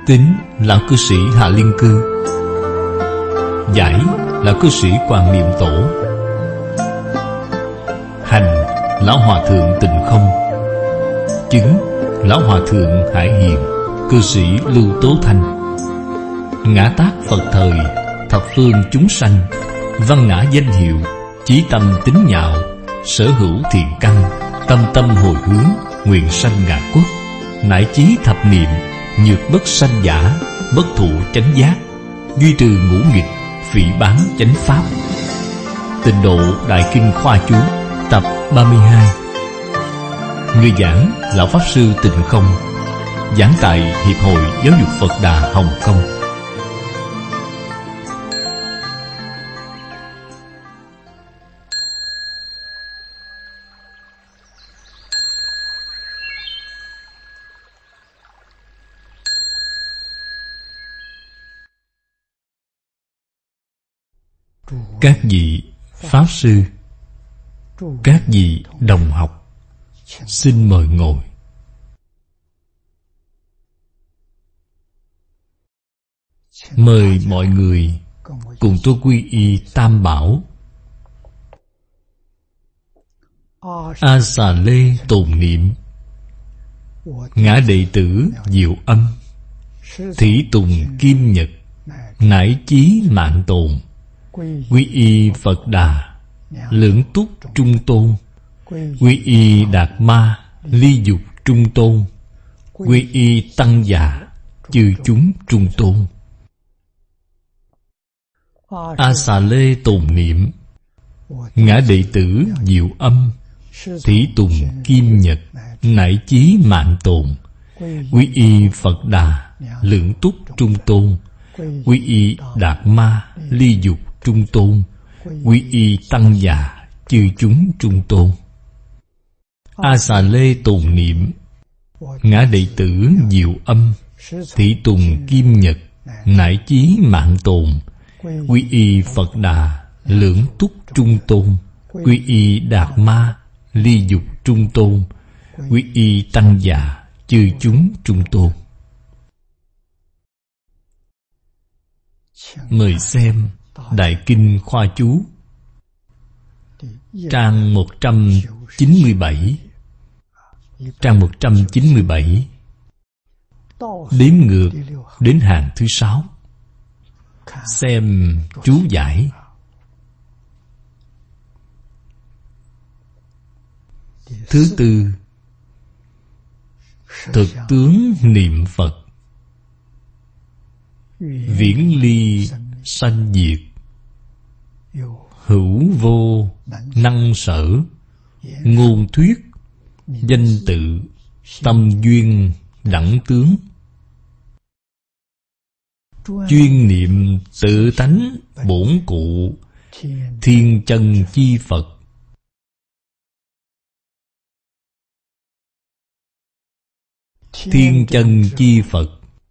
Tín lão cư sĩ Hạ Liên Cư, giải lão cư sĩ Quang Niệm Tổ, hành lão hòa thượng Tịnh Không, chứng lão hòa thượng Hải Hiền, cư sĩ Lưu Tố Thanh. Ngã tác Phật thời, thập phương chúng sanh, văn ngã danh hiệu, chí tâm tín nhạo, sở hữu thiện căn, tâm tâm hồi hướng, nguyện sanh ngạ quốc, nải chí thập niệm, nhược bất sanh giả, bất thụ chánh giác, duy trừ ngũ nghịch, phỉ báng chánh pháp. Tịnh độ Đại Kinh Khoa Chú, tập 32. Người giảng lão pháp sư Tịnh Không, giảng tại Hiệp hội Giáo dục Phật Đà Hồng Kông. Các vị Pháp Sư, các vị đồng học, xin mời ngồi. Mời mọi người cùng tôi quy y Tam Bảo. A Xà Lê tồn niệm, ngã đệ tử Diệu Âm, thủy tùng Kim Nhật, nải chí mạng tồn, quy y Phật Đà, lưỡng túc trung tôn, quy y Đạt Ma, ly dục trung tôn, quy y Tăng Già, chư chúng trung tôn. A Xà Lê tồn niệm, ngã đệ tử Diệu Âm, thủy tùng Kim Nhật, nải chí mạng tồn, quy y Phật Đà, lưỡng túc trung tôn, quy y Đạt Ma, ly dục trung tôn, quy y Tăng Già, chư chúng trung tôn. A Xà Lê tồn niệm, ngã đệ tử Diệu Âm, thủy tùng Kim Nhật, nải chí mạng tồn, quy y Phật Đà, lưỡng túc trung tôn, quy y Đạt Ma, ly dục trung tôn, quy y Tăng Già, chư chúng trung tôn. Mời xem Đại Kinh Khoa Chú, trang 197. Trang 197, đếm ngược đến hàng thứ 6. Xem chú giải. Thứ tư, thực tướng niệm Phật, viễn ly sanh diệt, hữu vô năng sở, ngôn thuyết danh tự, tâm duyên đẳng tướng, chuyên niệm tự tánh bổn cụ, thiên chân chi Phật. Thiên chân chi Phật,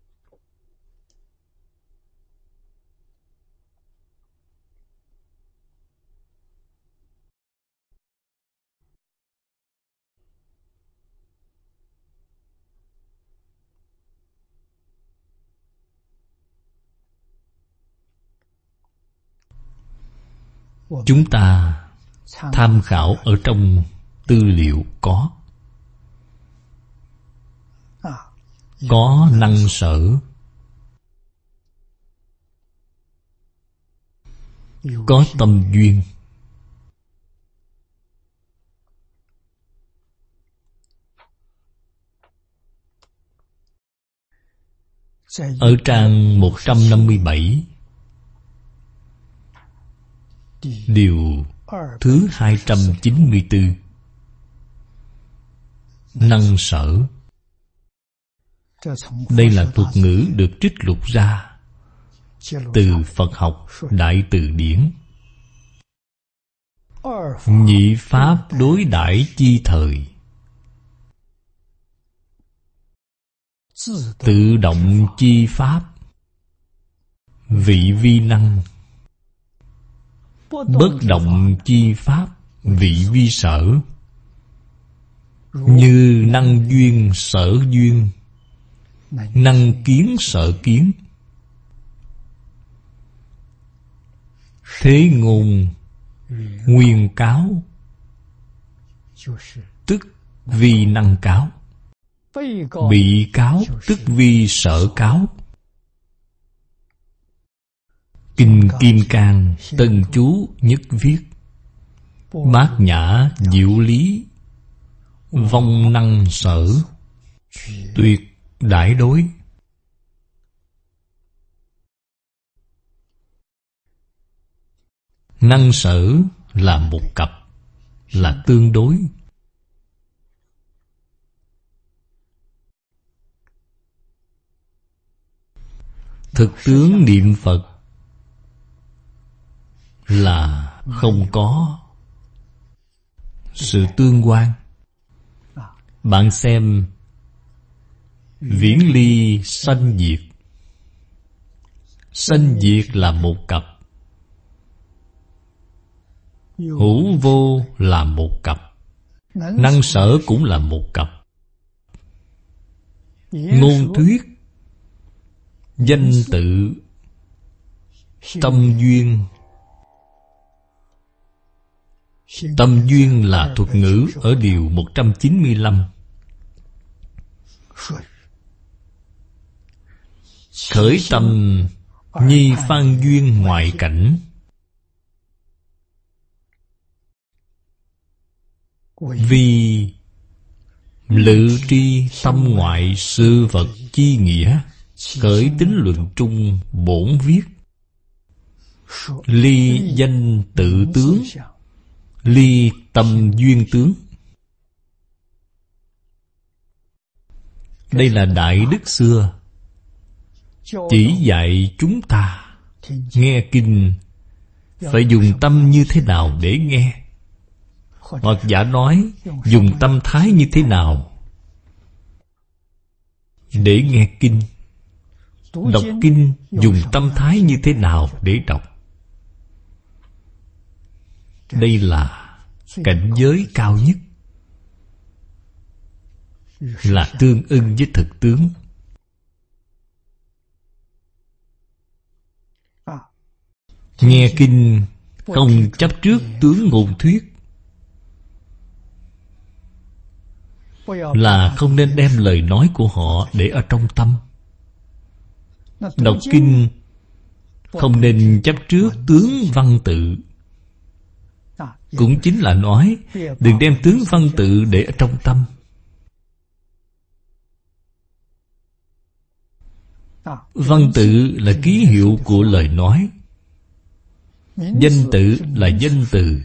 chúng ta tham khảo ở trong tư liệu có năng sở, có tâm duyên, ở trang 157, điều thứ 294, năng sở. Đây là thuật ngữ được trích lục ra từ Phật học Đại Từ Điển. Nhị pháp đối đãi chi thời, tự động chi pháp, vị vi năng, bất động chi pháp, vị vi sở, như năng duyên sở duyên, năng kiến sợ kiến. Thế ngôn nguyên cáo, tức vì năng cáo. Bị cáo tức vì sợ cáo. Kinh Kim Cang Tân Chú nhất viết: bát nhã diệu lý, vong năng sở, tuyệt đại đối. Năng sở là một cặp, là tương đối. Thực tướng niệm Phật là không có sự tương quan. Bạn xem viễn ly sanh diệt. Sanh diệt là một cặp, hữu vô là một cặp, năng sở cũng là một cặp. Ngôn thuyết, danh tự, tâm duyên. Tâm duyên là thuật ngữ ở điều 195. Khởi tâm nhi phan duyên ngoại cảnh, vì lự tri tâm ngoại sự vật chi nghĩa. Khởi tính luận trung bổn viết: ly danh tự tướng, ly tâm duyên tướng. Đây là đại đức xưa chỉ dạy chúng ta nghe kinh phải dùng tâm như thế nào để nghe, hoặc giả nói dùng tâm thái như thế nào để nghe kinh. Đọc kinh dùng tâm thái như thế nào để đọc. Đây là cảnh giới cao nhất, là tương ưng với thực tướng. Nghe kinh không chấp trước tướng ngôn thuyết, là không nên đem lời nói của họ để ở trong tâm. Đọc kinh không nên chấp trước tướng văn tự. Cũng chính là nói đừng đem tướng văn tự để ở trong tâm. Văn tự là ký hiệu của lời nói, danh tự là danh từ,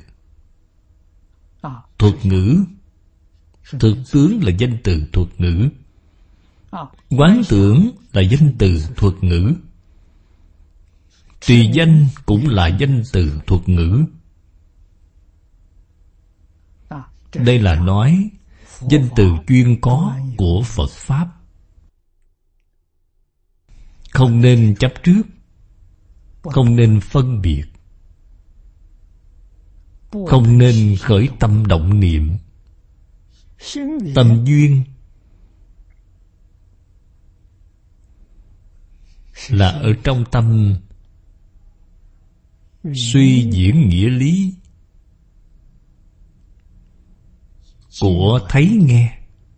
thuật ngữ, thực tướng là danh từ thuật ngữ, quán tưởng là danh từ thuật ngữ, trì danh cũng là danh từ thuật ngữ. Đây là nói danh từ chuyên có của Phật Pháp. Không nên chấp trước, không nên phân biệt, không nên khởi tâm động niệm. Tâm duyên là ở trong tâm suy diễn nghĩa lý của thấy nghe.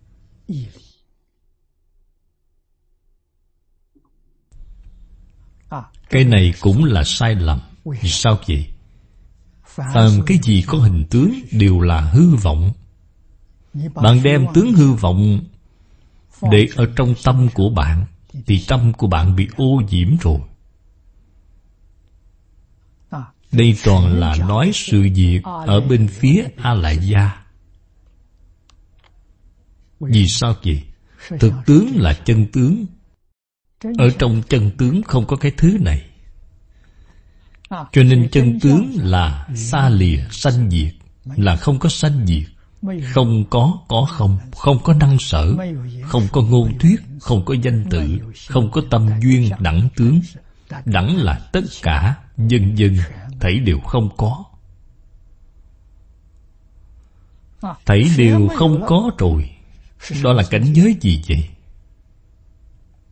Cái này cũng là sai lầm. Vì sao vậy? Phàm cái gì có hình tướng đều là hư vọng. Bạn đem tướng hư vọng để ở trong tâm của bạn, thì tâm của bạn bị ô nhiễm rồi. Đây toàn là nói sự việc ở bên phía A Lại Gia. Vì sao vậy? Thực tướng là chân tướng. Ở trong chân tướng không có cái thứ này. Cho nên chân tướng là xa lìa sanh diệt, là không có sanh diệt. Không có không. Không có năng sở, không có ngôn thuyết, không có danh tự, không có tâm duyên đẳng tướng. Đẳng là tất cả, vân vân, thảy đều không có. Thảy đều không có rồi. Đó là cảnh giới gì vậy?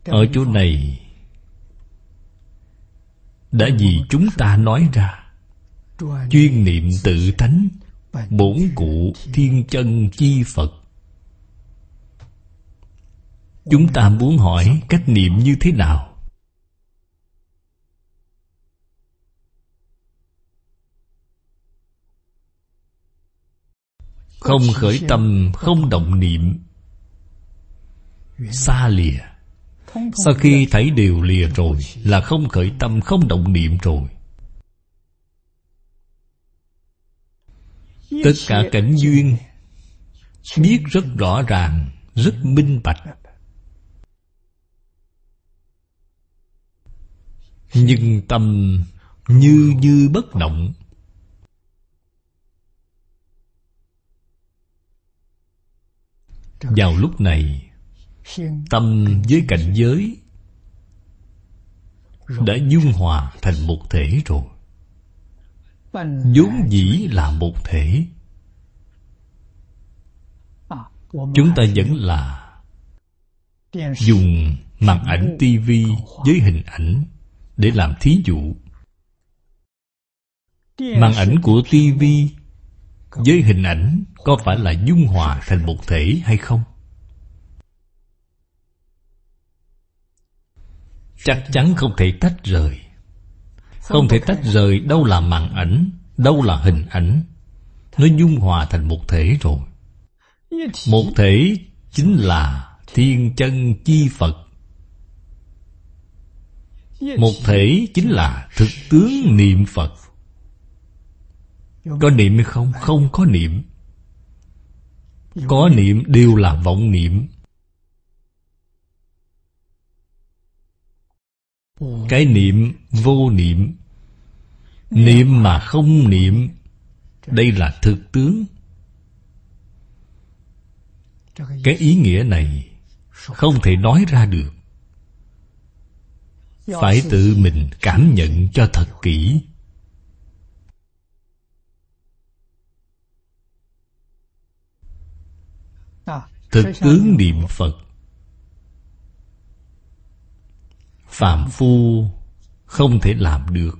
Ở chỗ này đã vì chúng ta nói ra, chuyên niệm tự tánh, bổn cụ thiên chân chi Phật. Chúng ta muốn hỏi cách niệm như thế nào? Không khởi tâm, không động niệm, xa lìa. Sau khi thấy đều lìa rồi là không khởi tâm, không động niệm rồi. Tất cả cảnh duyên biết rất rõ ràng, rất minh bạch. Nhưng tâm như như bất động. Vào lúc này, tâm với cảnh giới đã dung hòa thành một thể rồi. Vốn dĩ là một thể. Chúng ta vẫn là dùng màn ảnh tivi với hình ảnh để làm thí dụ. Màn ảnh của tivi với hình ảnh có phải là dung hòa thành một thể hay không? Chắc chắn không thể tách rời. Không thể tách rời đâu là màn ảnh, đâu là hình ảnh. Nó dung hòa thành một thể rồi. Một thể chính là thiên chân chi Phật. Một thể chính là thực tướng niệm Phật. Có niệm hay không? Không có niệm. Có niệm đều là vọng niệm. Cái niệm vô niệm, niệm mà không niệm, đây là thực tướng. Cái ý nghĩa này không thể nói ra được. Phải tự mình cảm nhận cho thật kỹ. Thực tướng niệm Phật, phàm phu không thể làm được.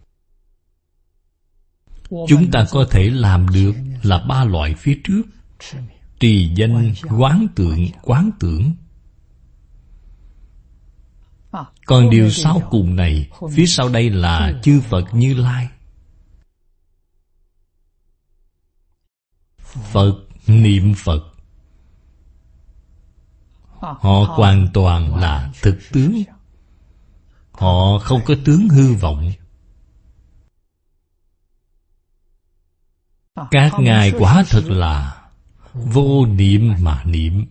Chúng ta có thể làm được là ba loại phía trước: trì danh, quán tượng, quán tưởng. Còn điều sau cùng này, phía sau đây là chư Phật Như Lai. Phật niệm Phật, họ hoàn toàn là thực tướng. Họ không có tướng hư vọng. Các ngài quả thật là vô niệm mà niệm.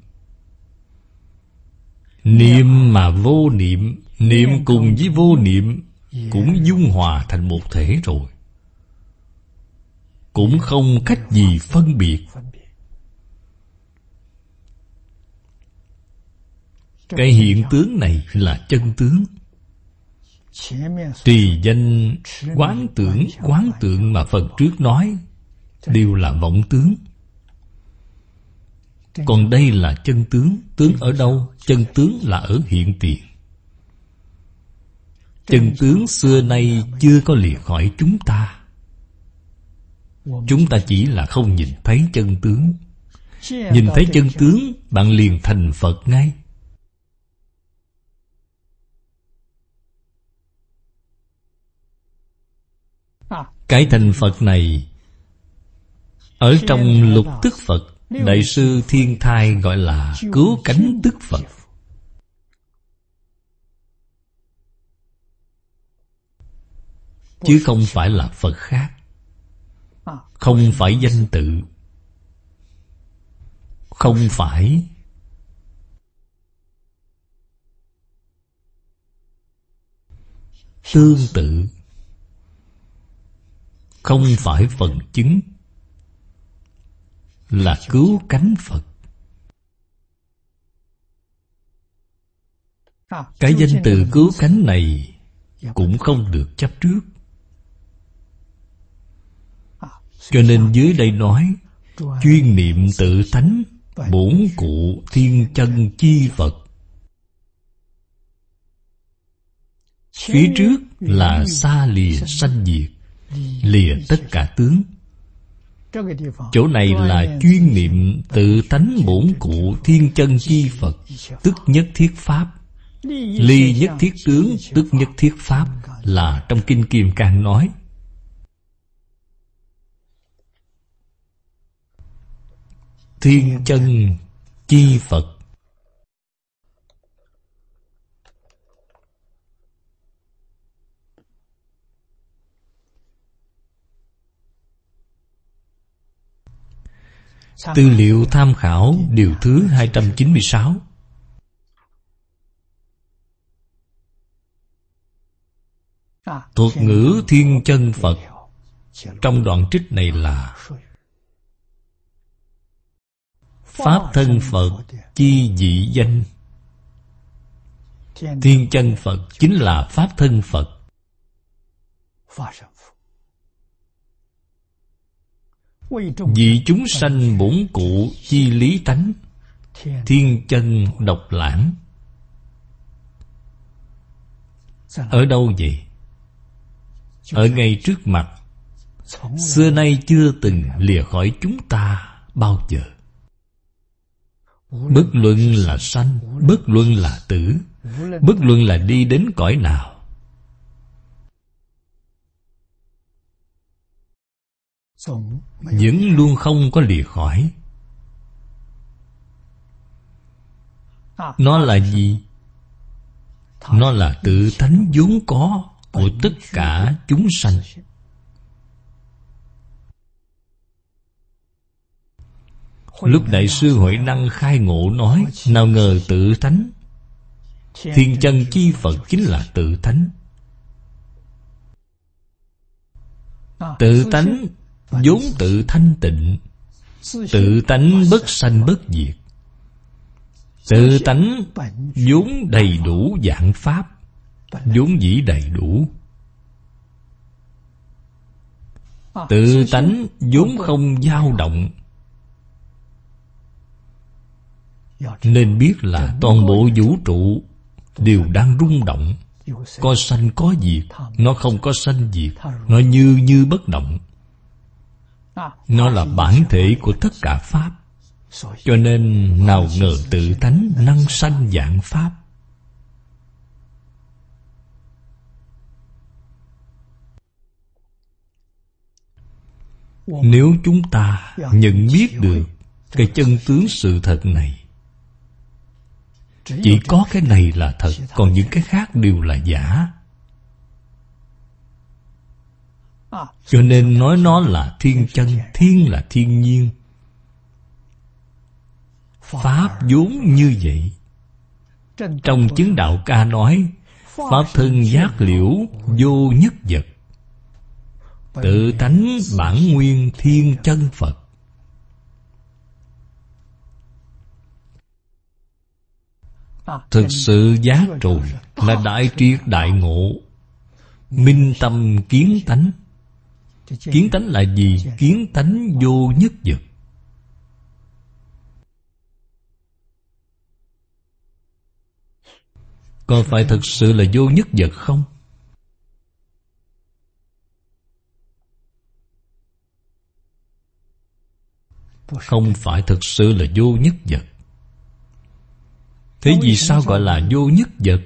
Niệm mà vô niệm, niệm cùng với vô niệm cũng dung hòa thành một thể rồi. Cũng không cách gì phân biệt. Cái hiện tướng này là chân tướng. Trì danh, quán tưởng mà phần trước nói đều là vọng tướng. Còn đây là chân tướng. Tướng ở đâu? Chân tướng là ở hiện tiền. Chân tướng xưa nay chưa có lìa khỏi chúng ta. Chúng ta chỉ là không nhìn thấy chân tướng. Nhìn thấy chân tướng, bạn liền thành Phật ngay. Cái thành Phật này ở trong lục tức Phật, Đại sư Thiên Thai gọi là cứu cánh tức Phật. Chứ không phải là Phật khác. Không phải danh tự. Không phải tương tự. Không phải phần chứng. Là cứu cánh Phật. Cái danh từ cứu cánh này cũng không được chấp trước. Cho nên dưới đây nói chuyên niệm tự tánh, bổn cụ thiên chân chi Phật. Phía trước là xa lìa sanh diệt, lìa tất cả tướng. Chỗ này là chuyên niệm tự tánh bổn cụ thiên chân chi Phật, tức nhất thiết Pháp. Ly nhất thiết tướng, tức nhất thiết Pháp, là trong Kinh Kim Cang nói. Thiên chân chi Phật. Tư liệu tham khảo điều thứ 296. Thuật ngữ thiên chân Phật trong đoạn trích này là Pháp thân Phật chi dị danh. Thiên chân Phật chính là Pháp thân Phật. Vì chúng sanh bổn cụ chi lý tánh, thiên chân độc lãng. Ở đâu vậy? Ở ngay trước mặt, xưa nay chưa từng lìa khỏi chúng ta bao giờ. Bất luận là sanh, bất luận là tử, bất luận là đi đến cõi nào, vẫn luôn không có lìa khỏi. Nó là gì? Nó là tự tánh vốn có của tất cả chúng sanh. Lúc Đại sư Huệ Năng khai ngộ nói, nào ngờ tự tánh. Thiên chân chi Phật chính là tự tánh. Tự tánh vốn tự thanh tịnh, tự tánh bất sanh bất diệt, tự tánh vốn đầy đủ vạn pháp, vốn dĩ đầy đủ. Tự tánh vốn không dao động. Nên biết là toàn bộ vũ trụ đều đang rung động. Có sanh có diệt, nó không có sanh diệt, nó như bất động. Nó là bản thể của tất cả Pháp. Cho nên nào ngờ tự tánh năng sanh vạn Pháp. Nếu chúng ta nhận biết được cái chân tướng sự thật này, chỉ có cái này là thật, còn những cái khác đều là giả. Cho nên nói nó là thiên chân. Thiên là thiên nhiên, Pháp vốn như vậy. Trong Chứng Đạo Ca nói, Pháp thân giác liễu vô nhất vật, tự tánh bản nguyên thiên chân Phật. Thực sự giác rồi là đại triệt đại ngộ, minh tâm kiến tánh. Kiến tánh là gì? Kiến tánh vô nhất vật. Còn phải thực sự là vô nhất vật không? Không phải thực sự là vô nhất vật. Thế vì sao gọi là vô nhất vật?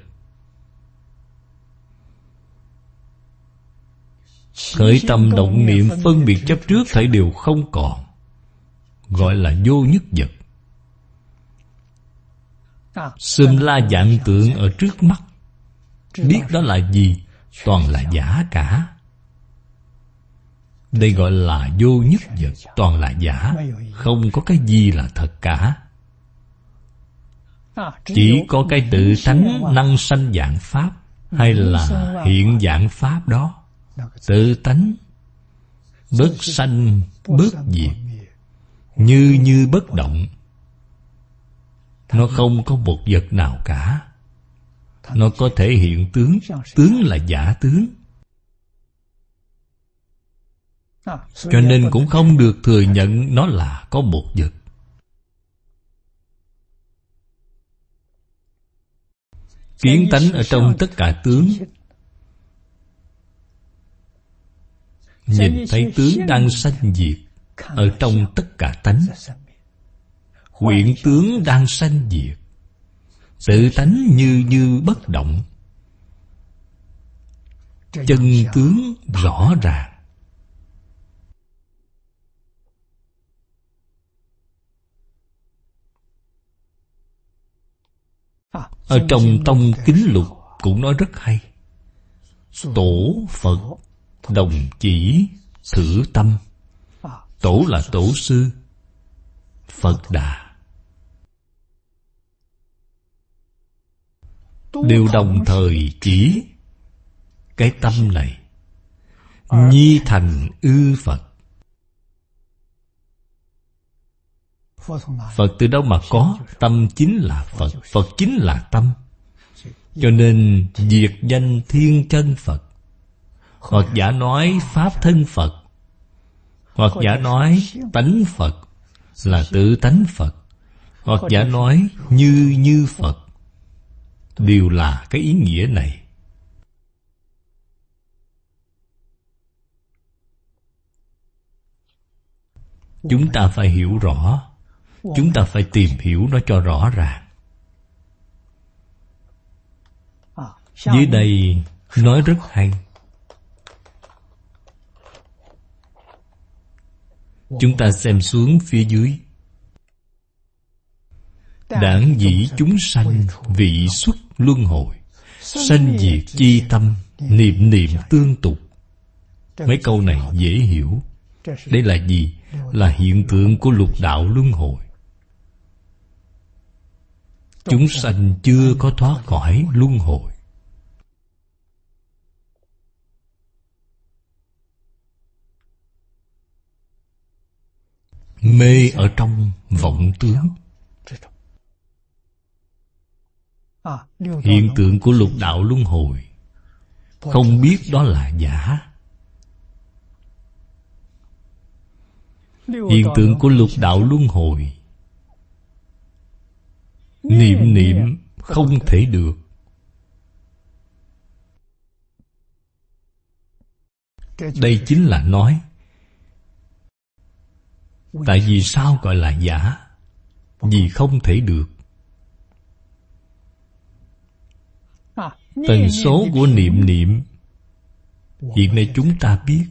Khởi tâm động niệm phân biệt chấp trước thảy đều không còn, gọi là vô nhất vật. Xâm la vạn tượng ở trước mắt, biết đó là gì? Toàn là giả cả. Đây gọi là vô nhất vật, toàn là giả, không có cái gì là thật cả. Chỉ có cái tự tánh năng sanh vạn Pháp, hay là hiện vạn Pháp đó. Tự tánh bất sanh bất diệt, như bất động. Nó không có một vật nào cả. Nó có thể hiện tướng, tướng là giả tướng. Cho nên cũng không được thừa nhận nó là có một vật. Kiến tánh ở trong tất cả tướng, nhìn thấy tướng đang sanh diệt ở trong tất cả tánh. Huyễn tướng đang sanh diệt, tự tánh như bất động. Chân tướng rõ ràng. Ở trong tông Kính Lục cũng nói rất hay. Tổ Phật đồng chỉ thử tâm. Tổ là tổ sư, Phật Đà, đều đồng thời chỉ cái tâm này, nhi thành ư Phật. Phật từ đâu mà có? Tâm chính là Phật, Phật chính là tâm. Cho nên diệt danh thiên chân Phật, hoặc giả nói pháp thân Phật, hoặc giả nói tánh Phật là tự tánh Phật, hoặc giả nói như Phật, đều là cái ý nghĩa này. Chúng ta phải hiểu rõ, chúng ta phải tìm hiểu nó cho rõ ràng. Dưới đây nói rất hay. Chúng ta xem xuống phía dưới. Đảng dĩ chúng sanh vị xuất luân hồi, sanh diệt chi tâm, niệm niệm tương tục. Mấy câu này dễ hiểu. Đây là gì? Là hiện tượng của lục đạo luân hồi. Chúng sanh chưa có thoát khỏi luân hồi. Mê ở trong vọng tướng. Hiện tượng của lục đạo luân hồi, không biết đó là giả. Hiện tượng của lục đạo luân hồi, niệm niệm không thể được. Đây chính là nói, tại vì sao gọi là giả? Vì không thể được. Tần số của niệm niệm hiện nay chúng ta biết,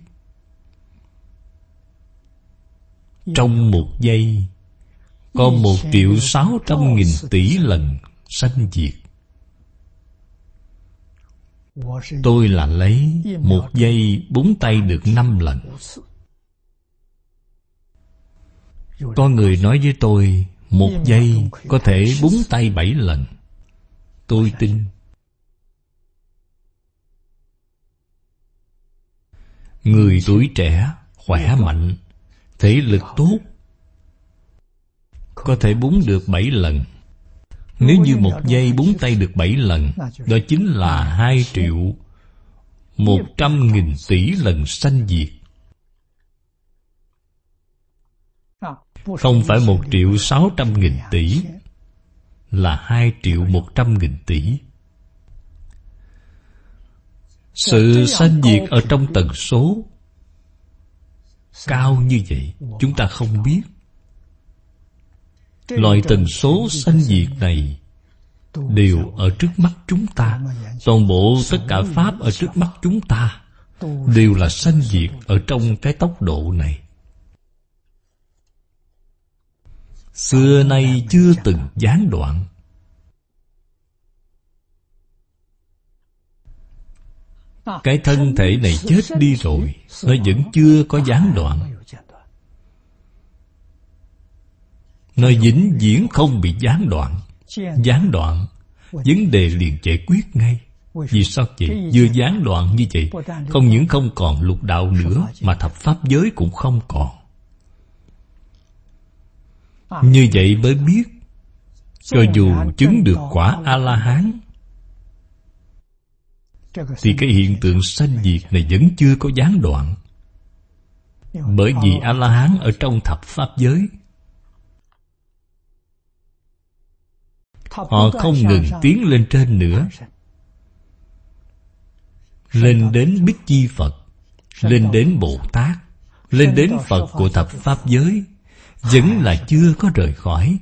trong một giây có 1.600.000 tỷ lần sanh diệt. Tôi là lấy 1 giây búng tay được 5 lần. Có người nói với tôi 1 giây có thể búng tay 7 lần. Tôi tin. Người tuổi trẻ, khỏe mạnh, thể lực tốt, có thể búng được 7 lần. Nếu như 1 giây búng tay được 7 lần, đó chính là 2.100.000 tỷ lần sanh diệt. Không phải 1.600.000 tỷ, là 2.100.000 tỷ. Sự sanh diệt ở trong tần số cao như vậy, chúng ta không biết. Loại tần số sanh diệt này đều ở trước mắt chúng ta. Toàn bộ tất cả pháp ở trước mắt chúng ta đều là sanh diệt ở trong cái tốc độ này. Xưa nay chưa từng gián đoạn. Cái thân thể này chết đi rồi, nó vẫn chưa có gián đoạn. Nó vĩnh viễn không bị gián đoạn. Gián đoạn, vấn đề liền giải quyết ngay. Vì sao vậy? Vừa gián đoạn như vậy, không những không còn lục đạo nữa, mà thập pháp giới cũng không còn. Như vậy mới biết, cho dù chứng được quả A-la-hán, thì cái hiện tượng sanh diệt này vẫn chưa có gián đoạn. Bởi vì A-la-hán ở trong thập pháp giới, họ không ngừng tiến lên trên nữa, lên đến Bích Chi Phật, lên đến Bồ Tát, lên đến Phật của thập Pháp giới, vẫn là chưa có rời khỏi,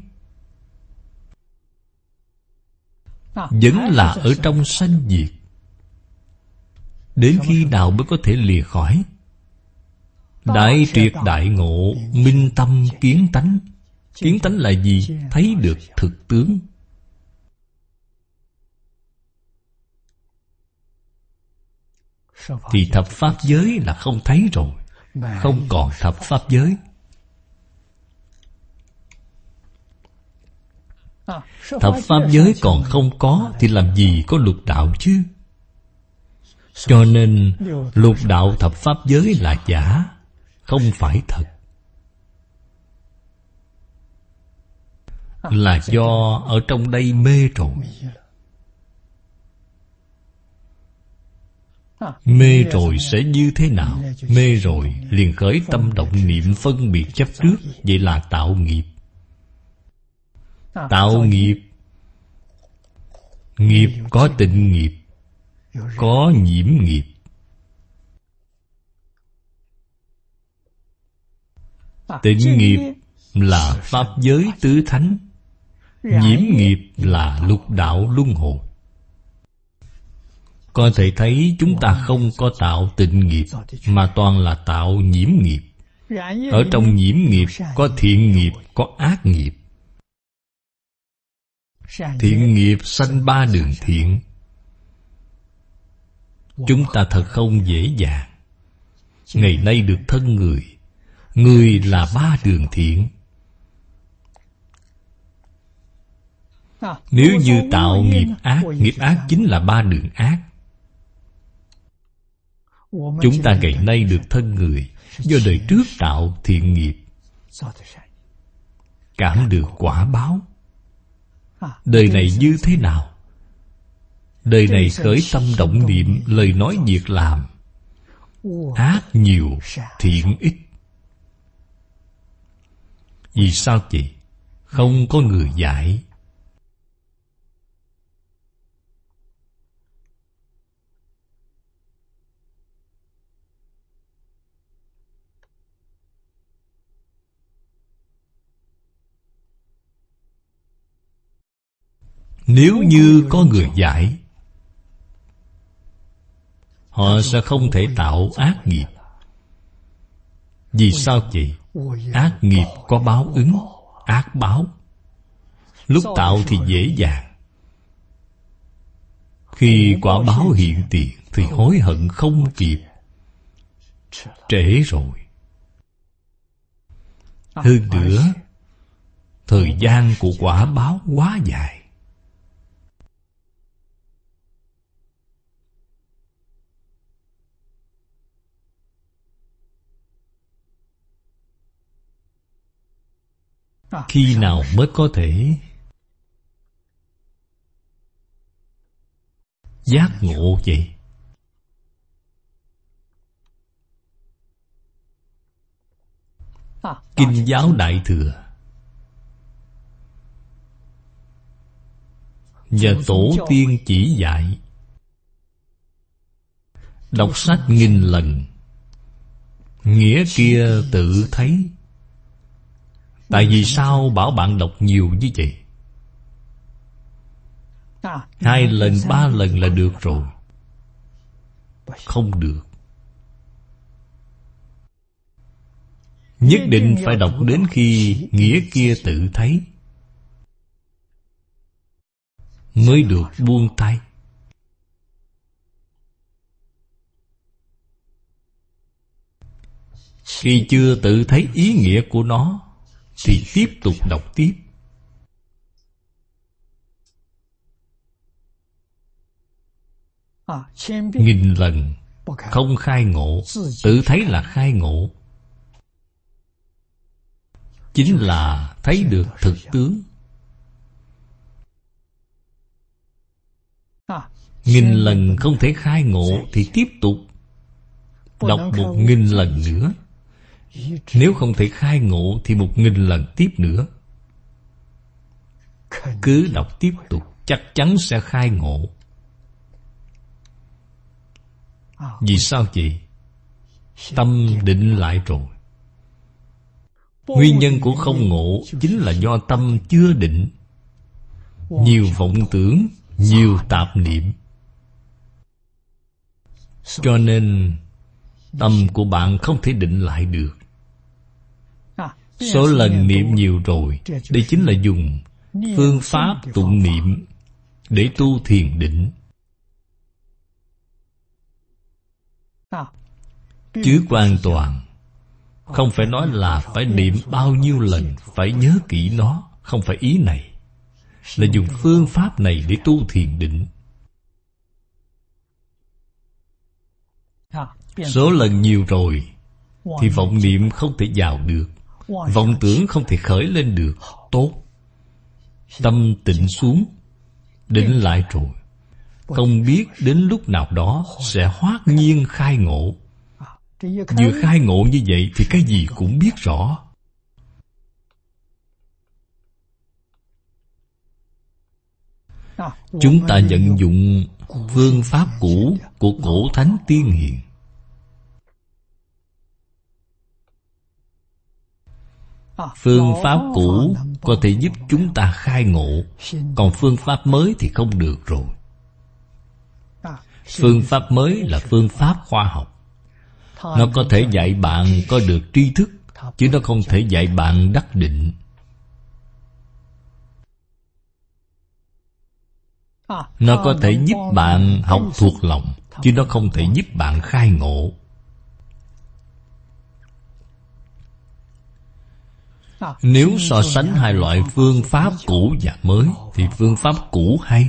vẫn là ở trong sanh diệt. Đến khi nào mới có thể lìa khỏi? Đại triệt đại ngộ, minh tâm kiến tánh. Kiến tánh là gì? Thấy được thực tướng. Thì thập Pháp giới là không thấy rồi, không còn thập Pháp giới. Thập Pháp giới còn không có thì làm gì có lục đạo chứ? Cho nên lục đạo thập Pháp giới là giả, không phải thật. Là do ở trong đây mê rồi. Mê rồi sẽ như thế nào? Mê rồi liền khởi tâm động niệm phân biệt chấp trước. Vậy là tạo nghiệp. Tạo nghiệp, nghiệp có tịnh nghiệp, có nhiễm nghiệp. Tịnh nghiệp là Pháp giới tứ thánh, nhiễm nghiệp là lục đạo luân hồi. Có thể thấy chúng ta không có tạo tịnh nghiệp, mà toàn là tạo nhiễm nghiệp. Ở trong nhiễm nghiệp có thiện nghiệp, có ác nghiệp. Thiện nghiệp sanh ba đường thiện. Chúng ta thật không dễ dàng. Ngày nay được thân người, người là ba đường thiện. Nếu như tạo nghiệp ác chính là ba đường ác. Chúng ta ngày nay được thân người, do đời trước tạo thiện nghiệp, cảm được quả báo. Đời này như thế nào? Đời này khởi tâm động niệm, lời nói việc làm ác nhiều, thiện ít. Vì sao vậy? Không có người dạy. Nếu như có người dạy, họ sẽ không thể tạo ác nghiệp. Vì sao vậy? Ác nghiệp có báo ứng, ác báo. Lúc tạo thì dễ dàng, khi quả báo hiện tiền thì hối hận không kịp, trễ rồi. Hơn nữa, thời gian của quả báo quá dài. Khi nào mới có thể giác ngộ vậy? Kinh giáo Đại Thừa và tổ tiên chỉ dạy, đọc sách nghìn lần, nghĩa kia tự thấy. Tại vì sao bảo bạn đọc nhiều như vậy? 2 lần, 3 lần là được rồi. Không được. Nhất định phải đọc đến khi nghĩa kia tự thấy, mới được buông tay. Khi chưa tự thấy ý nghĩa của nó thì tiếp tục đọc tiếp. Nghìn lần không khai ngộ, tự thấy là khai ngộ, chính là thấy được thực tướng. Nghìn lần không thể khai ngộ thì tiếp tục đọc 1000 lần nữa. Nếu không thể khai ngộ thì 1000 lần tiếp nữa. Cứ đọc tiếp tục, chắc chắn sẽ khai ngộ. Vì sao vậy? tâm định lại rồi. Nguyên nhân của không ngộ chính là do tâm chưa định, nhiều vọng tưởng, nhiều tạp niệm. Cho nên tâm của bạn không thể định lại được. Số lần niệm nhiều rồi, đây chính là dùng phương pháp tụng niệm để tu thiền định. Chứ hoàn toàn không phải nói là phải niệm bao nhiêu lần, phải nhớ kỹ nó. Không phải ý này. Là dùng phương pháp này để tu thiền định. Số lần nhiều rồi thì vọng niệm không thể vào được, vọng tưởng không thể khởi lên được. Tốt. Tâm tịnh xuống, định lại rồi, không biết đến lúc nào đó sẽ hoát nhiên khai ngộ. Vừa khai ngộ như vậy thì cái gì cũng biết rõ. Chúng ta vận dụng phương pháp cũ của cổ thánh tiên hiền. Phương pháp cũ có thể giúp chúng ta khai ngộ, còn phương pháp mới thì không được rồi. Phương pháp mới là phương pháp khoa học. Nó có thể dạy bạn có được tri thức, chứ nó không thể dạy bạn đắc định. Nó có thể giúp bạn học thuộc lòng, chứ nó không thể giúp bạn khai ngộ. Nếu so sánh hai loại phương pháp cũ và mới thì phương pháp cũ hay.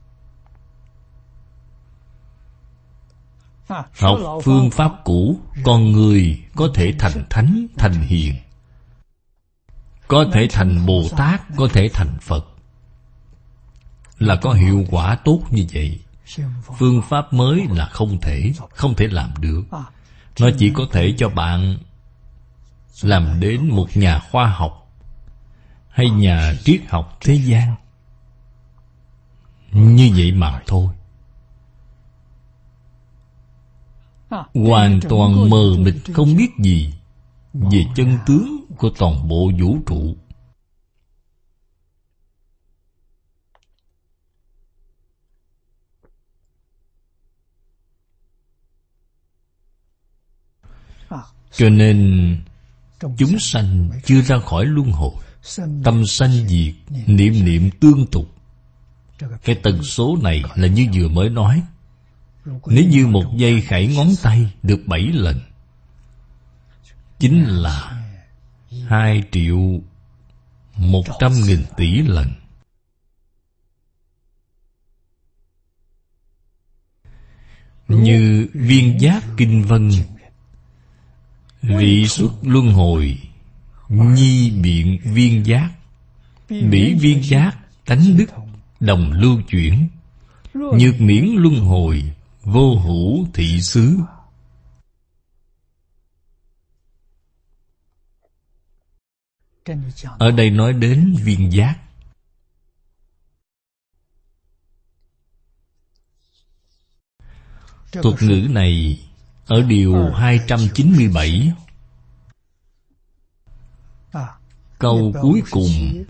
Học phương pháp cũ, con người có thể thành thánh, thành hiền, có thể thành Bồ Tát, có thể thành Phật, là có hiệu quả tốt như vậy. Phương pháp mới là không thể làm được. Nó chỉ có thể cho bạn làm đến một nhà khoa học hay nhà triết học thế gian, như vậy mà thôi. Hoàn toàn mờ mịt, không biết gì về chân tướng của toàn bộ vũ trụ. Cho nên chúng sanh chưa ra khỏi luân hồi, tâm sanh diệt, niệm niệm tương tục. Cái tần số này là như vừa mới nói. Nếu như một giây khẩy ngón tay được 7 lần, chính là 2.100.000 tỷ lần. Như viên giác kinh vân, vị xuất luân hồi, nhi biện viên giác, bỉ viên giác, tánh đức, đồng lưu chuyển, nhược miễn luân hồi, vô hữu thị xứ. Ở đây nói đến viên giác. Thuật ngữ này ở điều 297, câu cuối cùng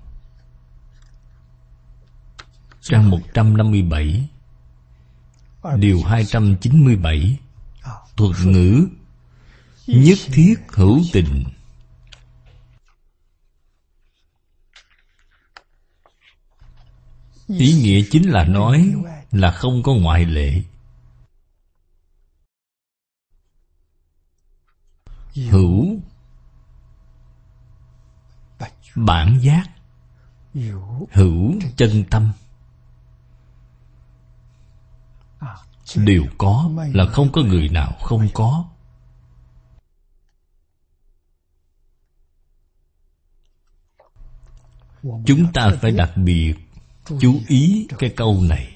trang 157, điều 297. Thuật ngữ nhất thiết hữu tình. Ý nghĩa chính là nói là không có ngoại lệ. Hữu bản giác, hữu chân tâm, đều có, là không có người nào không có. Chúng ta phải đặc biệt chú ý cái câu này.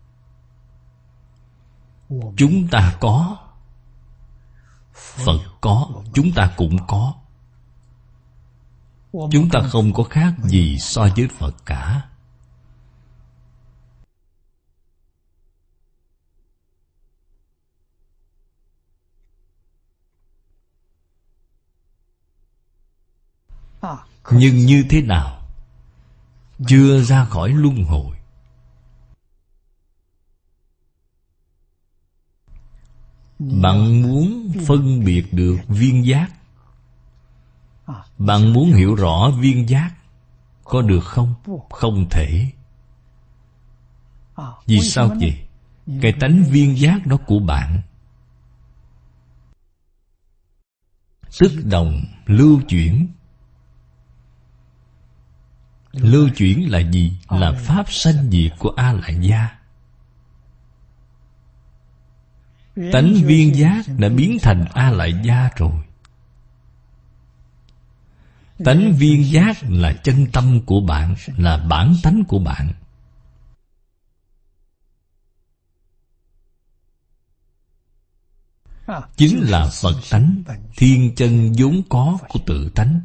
Chúng ta có, Phật có, chúng ta cũng có. Chúng ta không có khác gì so với Phật cả. Nhưng như thế nào? Chưa ra khỏi luân hồi. Bạn muốn phân biệt được viên giác, bạn muốn hiểu rõ viên giác, có được không? Không thể. Vì sao vậy? Cái tánh viên giác đó của bạn tức đồng lưu chuyển. Lưu chuyển là gì? Là pháp sanh diệt của A Lại Gia. Tánh viên giác đã biến thành A Lại Gia rồi. Tánh viên giác là chân tâm của bạn, là bản tánh của bạn. Chính là Phật tánh, thiên chân vốn có của tự tánh.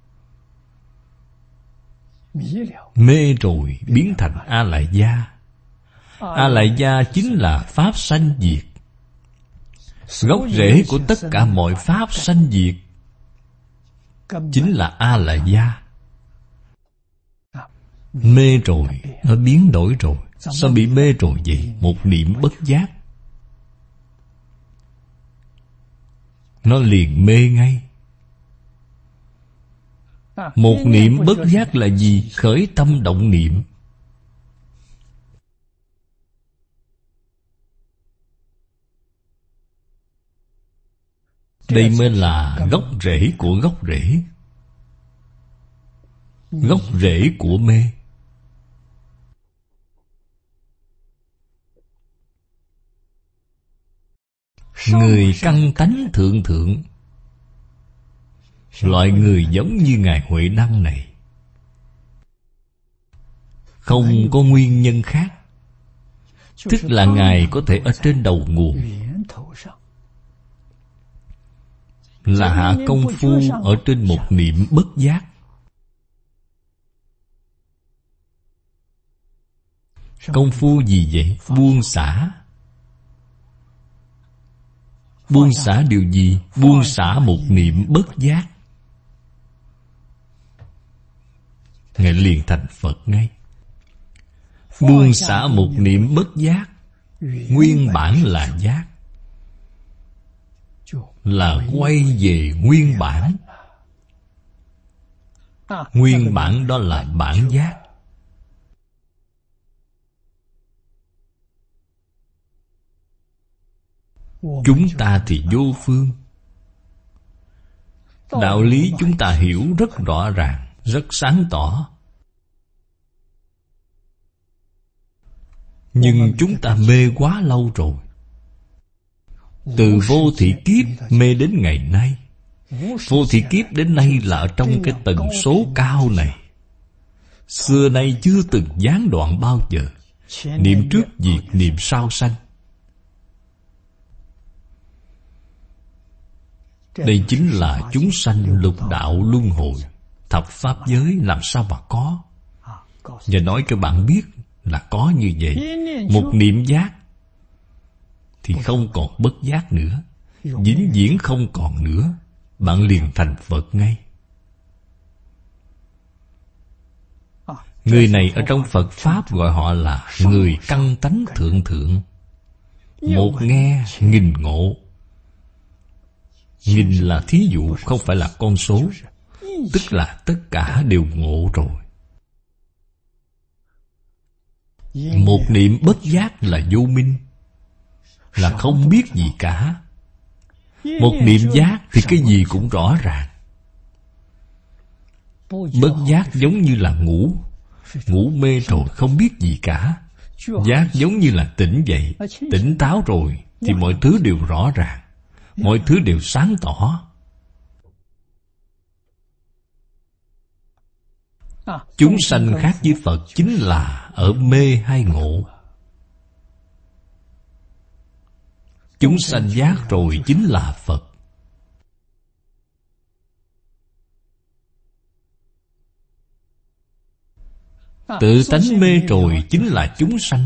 Mê rồi biến thành A Lại Gia. A Lại Gia chính là pháp sanh diệt. Gốc rễ của tất cả mọi pháp sanh diệt chính là A Lại Gia. Mê rồi, nó biến đổi rồi. Sao bị mê rồi vậy? Một niệm bất giác, nó liền mê ngay. Một niệm bất giác là gì? Khởi tâm động niệm. Đây mới là gốc rễ của gốc rễ. Gốc rễ của mê. Người căn tánh thượng thượng, loại người giống như Ngài Huệ Năng này, không có nguyên nhân khác. Tức là Ngài có thể ở trên đầu nguồn, là hạ công phu ở trên một niệm bất giác. Công phu gì vậy? Buông xả. Buông xả điều gì? Buông xả một niệm bất giác, Ngài liền thành Phật ngay. Buông xả một niệm bất giác, nguyên bản là giác, là quay về nguyên bản. Nguyên bản đó là bản giác. Chúng ta thì vô phương. Đạo lý chúng ta hiểu rất rõ ràng, rất sáng tỏ. Nhưng chúng ta mê quá lâu rồi. Từ vô thị kiếp mê đến ngày nay. Vô thị kiếp đến nay là ở trong cái tần số cao này. Xưa nay chưa từng gián đoạn bao giờ. Niệm trước diệt, niệm sau sanh. Đây chính là chúng sanh lục đạo luân hồi. Thập pháp giới làm sao mà có. Và nói cho bạn biết là có như vậy. Một niệm giác thì không còn bất giác nữa, vĩnh viễn không còn nữa. Bạn liền thành Phật ngay. Người này ở trong Phật Pháp gọi họ là người căn tánh thượng thượng. Một nghe nghìn ngộ. Nghìn là thí dụ, không phải là con số. Tức là tất cả đều ngộ rồi. Một niệm bất giác là vô minh, là không biết gì cả. Một niệm giác thì cái gì cũng rõ ràng. Bất giác giống như là ngủ. Ngủ mê rồi không biết gì cả. Giác giống như là tỉnh dậy. Tỉnh táo rồi thì mọi thứ đều rõ ràng, mọi thứ đều sáng tỏ. Chúng sanh khác với Phật chính là ở mê hay ngộ. Chúng sanh giác rồi chính là Phật. Tự tánh mê rồi chính là chúng sanh.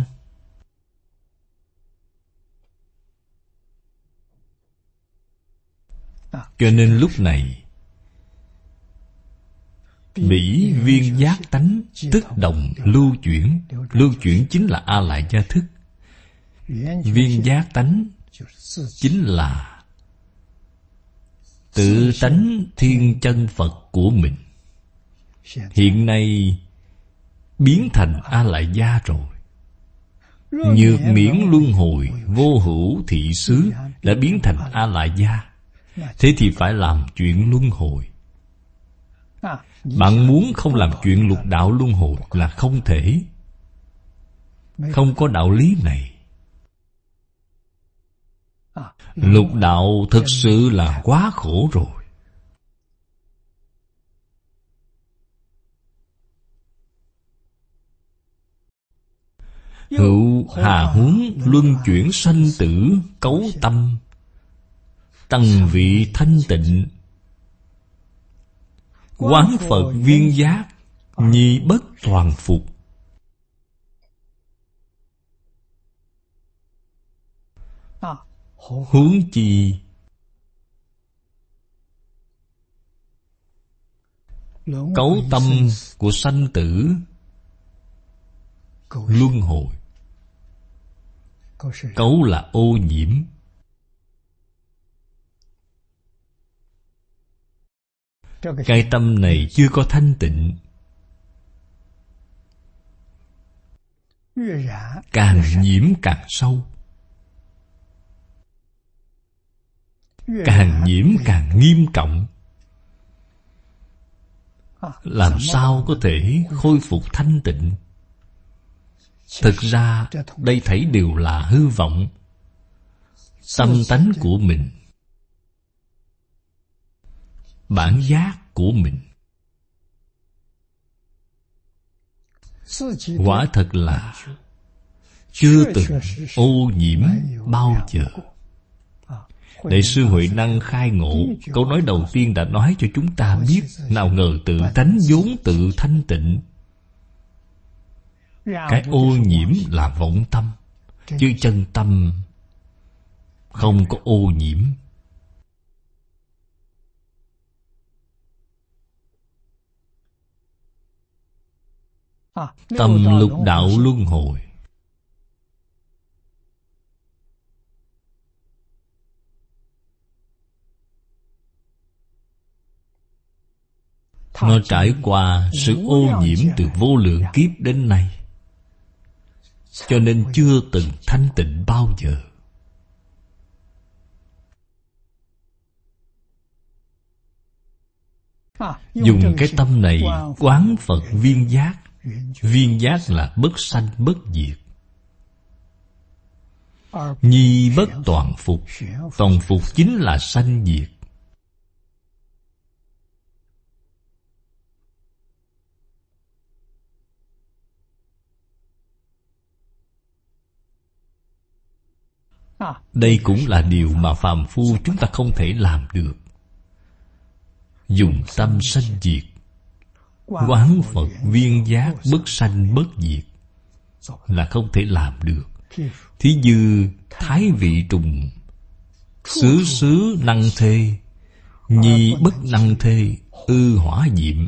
Cho nên lúc này bỉ viên giác tánh, tức đồng lưu chuyển. Lưu chuyển chính là A Lại Gia thức. Viên giác tánh chính là tự tánh thiên chân Phật của mình. Hiện nay biến thành A Lại Gia rồi. Nhược miễn luân hồi vô hữu thị xứ đã biến thành A Lại Gia. Thế thì phải làm chuyện luân hồi. Bạn muốn không làm chuyện lục đạo luân hồi là không thể. Không có đạo lý này. Lục đạo thực sự là quá khổ rồi. Hữu hà huống luân chuyển sanh tử cấu tâm, tăng vị thanh tịnh, quán Phật viên giác, nhi bất toàn phục. Huống chi cấu tâm của sanh tử luân hồi. Cấu là ô nhiễm. Cái tâm này chưa có thanh tịnh, càng nhiễm càng sâu, càng nhiễm càng nghiêm trọng. Làm sao có thể khôi phục thanh tịnh? Thực ra đây thảy đều là hư vọng. Tâm tánh của mình, bản giác của mình, quả thật là chưa từng ô nhiễm bao giờ. Đại sư Huệ Năng khai ngộ, câu nói đầu tiên đã nói cho chúng ta biết, nào ngờ tự tánh vốn tự thanh tịnh. Cái ô nhiễm là vọng tâm, chứ chân tâm không có ô nhiễm. Tâm lục đạo luân hồi, nó trải qua sự ô nhiễm từ vô lượng kiếp đến nay, cho nên chưa từng thanh tịnh bao giờ. Dùng cái tâm này quán Phật viên giác. Viên giác là bất sanh bất diệt, nhi bất toàn phục. Toàn phục chính là sanh diệt. Đây cũng là điều mà phàm phu chúng ta không thể làm được. Dùng tâm sanh diệt, quán Phật viên giác bất sanh bất diệt là không thể làm được. Thí như thái vị trùng, xứ xứ năng thê, nhi bất năng thê, ư hỏa diệm.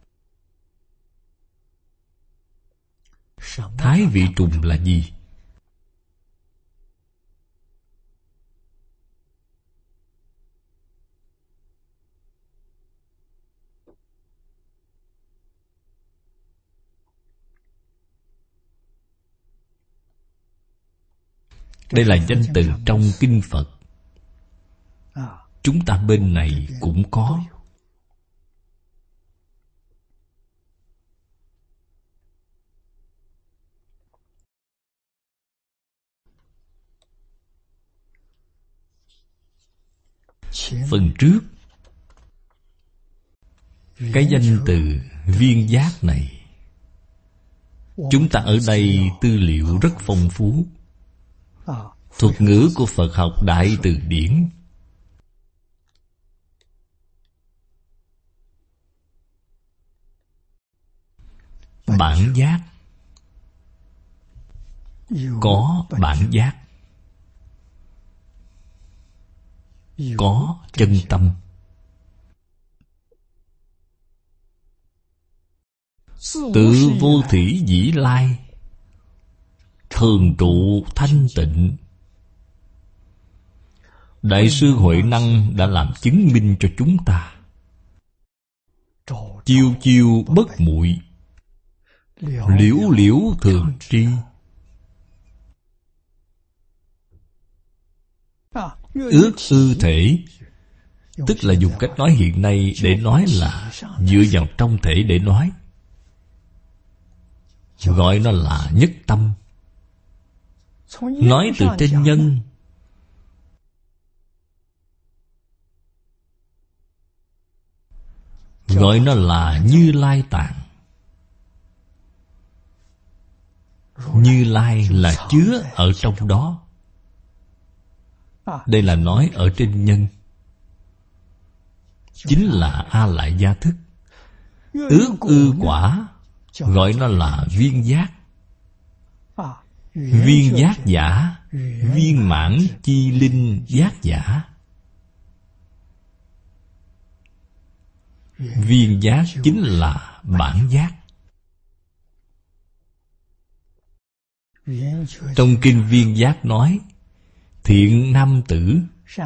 Thái vị trùng là gì? Đây là danh từ trong kinh Phật. Chúng ta bên này cũng có. Phần trước, cái danh từ viên giác này, chúng ta ở đây tư liệu rất phong phú. Thuật ngữ của Phật học Đại Từ Điển, bản giác, có bản giác, có chân tâm. tự vô thủy dĩ lai, thường trụ thanh tịnh. Đại sư Huệ Năng đã làm chứng minh cho chúng ta. Chiêu chiêu bất muội, liễu liễu thường tri. Ước ư thể, tức là dùng cách nói hiện nay để nói là dựa vào trong thể để nói, gọi nó là nhất tâm. Nói từ trên nhân, gọi nó là Như Lai Tạng. Như Lai là chứa ở trong đó. Đây là nói ở trên nhân, chính là A Lại Gia thức. Ước ư quả, gọi nó là viên giác. Viên giác giả, viên mãn chi linh giác giả. Viên giác chính là bản giác. Trong kinh Viên Giác nói, thiện nam tử,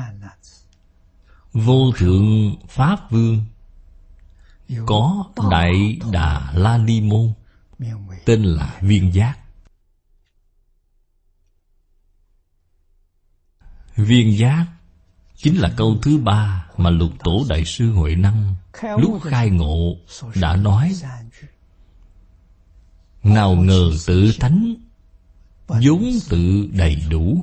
vô thượng pháp vương, có Đại Đà La Ni Môn, tên là Viên Giác. Viên giác chính là câu thứ ba mà Lục Tổ Đại sư Huệ Năng lúc khai ngộ đã nói. Nào ngờ tự tánh vốn tự đầy đủ.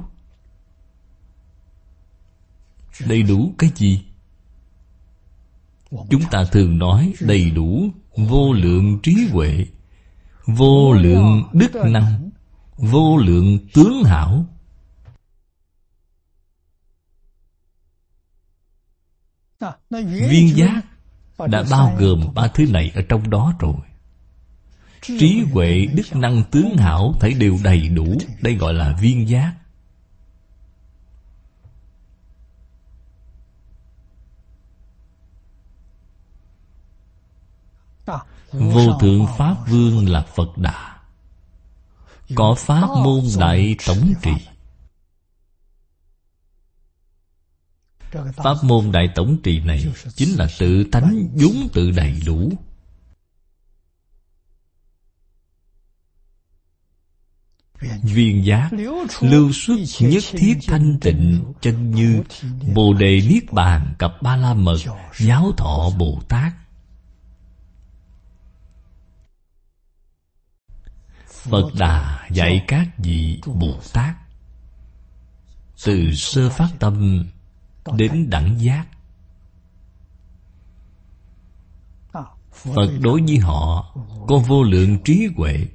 Đầy đủ cái gì? Chúng ta thường nói đầy đủ vô lượng trí huệ, vô lượng đức năng, vô lượng tướng hảo. Viên giác đã bao gồm ba thứ này ở trong đó rồi. Trí huệ, đức năng, tướng hảo thấy đều đầy đủ. Đây gọi là viên giác. Vô thượng Pháp Vương là Phật Đà, có Pháp môn đại tổng trì. Pháp môn đại tổng trì này chính là tự tánh vốn tự đầy đủ. Viên giác lưu xuất nhất thiết thanh tịnh chân như Bồ Đề Niết Bàn cập Ba La Mật Giáo Thọ Bồ Tát. Phật Đà dạy các vị Bồ Tát từ sơ phát tâm đến đẳng giác. Phật đối với họ có vô lượng trí huệ,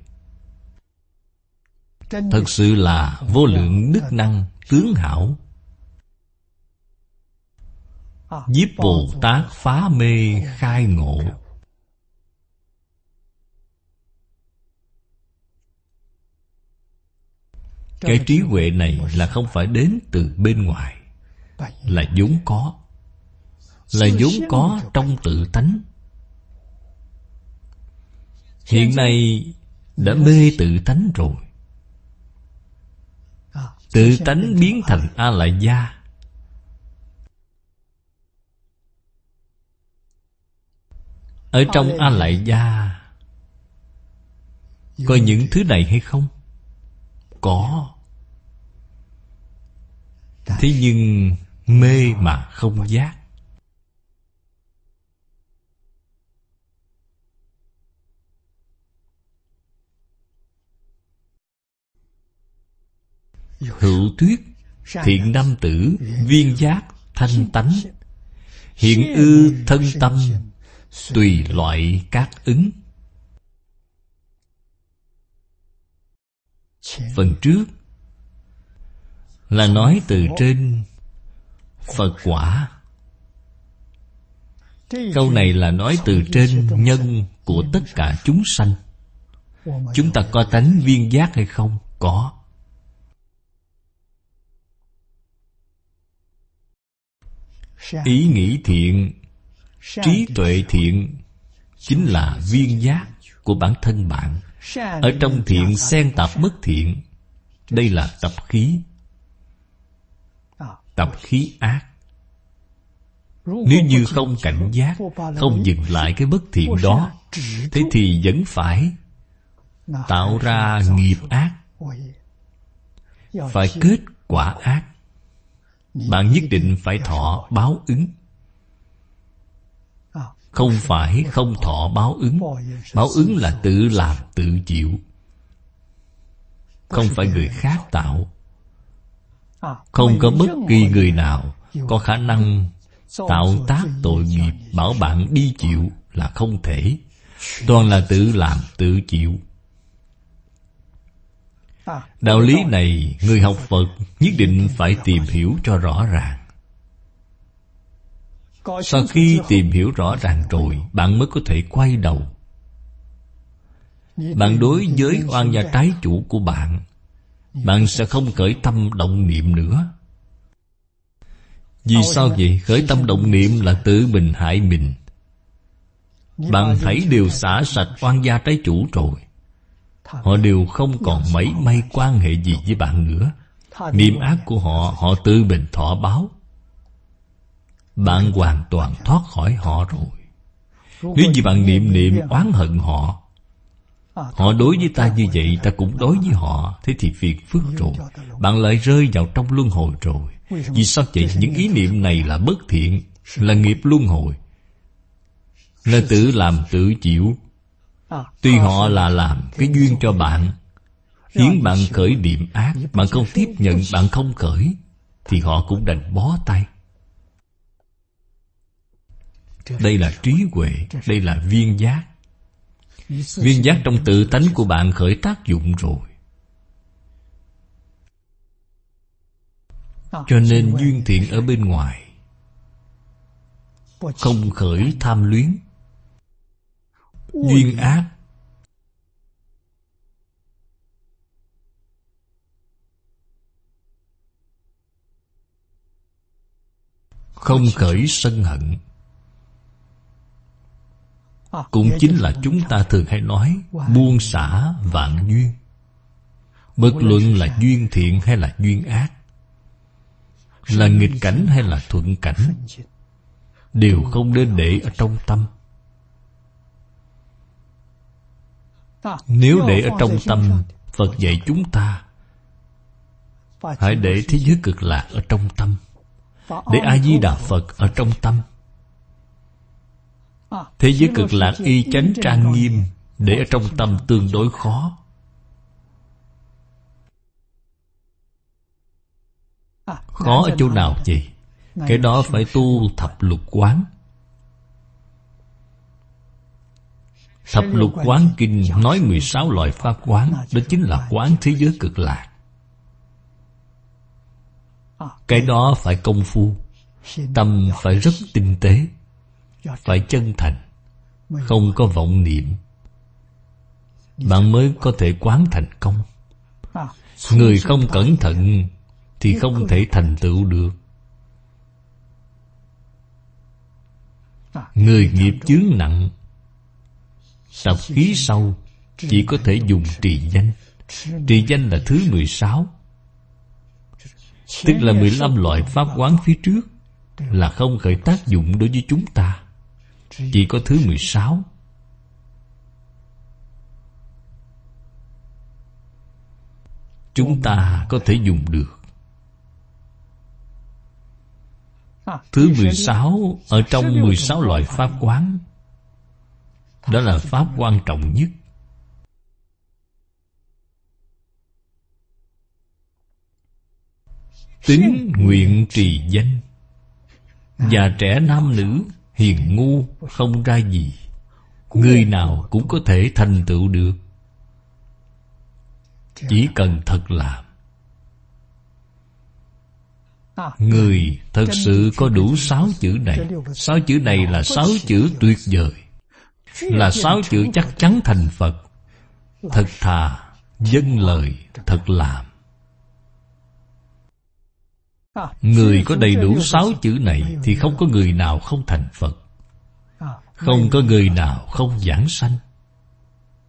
thật sự là vô lượng đức năng, tướng hảo, giúp Bồ Tát phá mê khai ngộ. Cái trí huệ này là không phải đến từ bên ngoài, là vốn có, là vốn có trong tự tánh. Hiện nay đã mê tự tánh rồi. Tự tánh biến thành A Lại Gia. Ở trong A Lại Gia có những thứ này hay không? Có. Thế nhưng mê mà không giác. Hữu thuyết thiện nam tử viên giác thanh tánh, hiện ư thân tâm tùy loại các ứng. Phần trước là nói từ trên Phật quả. Câu này là nói từ trên nhân của tất cả chúng sanh. Chúng ta có tánh viên giác hay không? Có. Ý nghĩ thiện, trí tuệ thiện chính là viên giác. của bản thân bạn. Ở trong thiện xen tạp bất thiện, đây là tập khí. Tập khí ác. Nếu như không cảnh giác, không dừng lại cái bất thiện đó, thế thì vẫn phải tạo ra nghiệp ác, phải kết quả ác. Bạn nhất định phải thọ báo ứng. Không phải không thọ báo ứng. Báo ứng là tự làm tự chịu, không phải người khác tạo. Không có bất kỳ người nào có khả năng tạo tác tội nghiệp bảo bạn đi chịu, là không thể. Toàn là tự làm tự chịu. Đạo lý này người học Phật nhất định phải tìm hiểu cho rõ ràng. Sau khi tìm hiểu rõ ràng rồi, bạn mới có thể quay đầu. Bạn đối với oan gia trái chủ của bạn, bạn sẽ không khởi tâm động niệm nữa. Vì sao vậy? Khởi tâm động niệm là tự mình hại mình. Bạn hãy đều xả sạch oan gia trái chủ rồi, họ đều không còn mấy may quan hệ gì với bạn nữa. Niệm ác của họ, họ tự mình thọ báo. Bạn hoàn toàn thoát khỏi họ rồi. Nếu như bạn niệm oán hận họ, họ đối với ta như vậy, ta cũng đối với họ, thế thì phiền phức rồi. Bạn lại rơi vào trong luân hồi rồi. Vì sao vậy? Những ý niệm này là bất thiện, là nghiệp luân hồi, là tự làm tự chịu. Tuy họ là làm cái duyên cho bạn, khiến bạn khởi niệm ác, bạn không tiếp nhận, bạn không khởi, thì họ cũng đành bó tay. Đây là trí huệ, đây là viên giác. Viên giác trong tự tánh của bạn khởi tác dụng rồi. Cho nên duyên thiện ở bên ngoài không khởi tham luyến. Duyên ác không khởi sân hận. Cũng chính là chúng ta thường hay nói buông xả vạn duyên. Bất luận là duyên thiện hay là duyên ác, là nghịch cảnh hay là thuận cảnh, đều không nên để ở trong tâm. Nếu để ở trong tâm, Phật dạy chúng ta hãy để thế giới cực lạc ở trong tâm, để A Di Đà Phật ở trong tâm. Thế giới cực lạc y chánh trang nghiêm, để ở trong tâm tương đối khó. Khó ở chỗ nào vậy? Cái đó phải tu thập lục quán. Thập lục quán kinh nói 16 loại pháp quán, đó chính là quán thế giới cực lạc. Cái đó phải công phu, tâm phải rất tinh tế, phải chân thành, không có vọng niệm, bạn mới có thể quán thành công. Người không cẩn thận thì không thể thành tựu được. Người nghiệp chướng nặng, tập khí sâu, chỉ có thể dùng trì danh. Trì danh là thứ 16, tức là 15 loại pháp quán phía trước là không khởi tác dụng đối với chúng ta. Chỉ có thứ 16. Chúng ta có thể dùng được. Thứ 16 ở trong 16 loại pháp quán, đó là pháp quan trọng nhất. Tín nguyện trì danh. Già trẻ nam nữ, hiền ngu không ra gì, người nào cũng có thể thành tựu được. Chỉ cần thật làm. Người thật sự có đủ 6 chữ này. 6 chữ này là 6 chữ tuyệt vời, là 6 chữ chắc chắn thành Phật. Thật thà, vâng lời, thật làm. Người có đầy đủ 6 chữ này thì không có người nào không thành Phật, không có người nào không giảng sanh.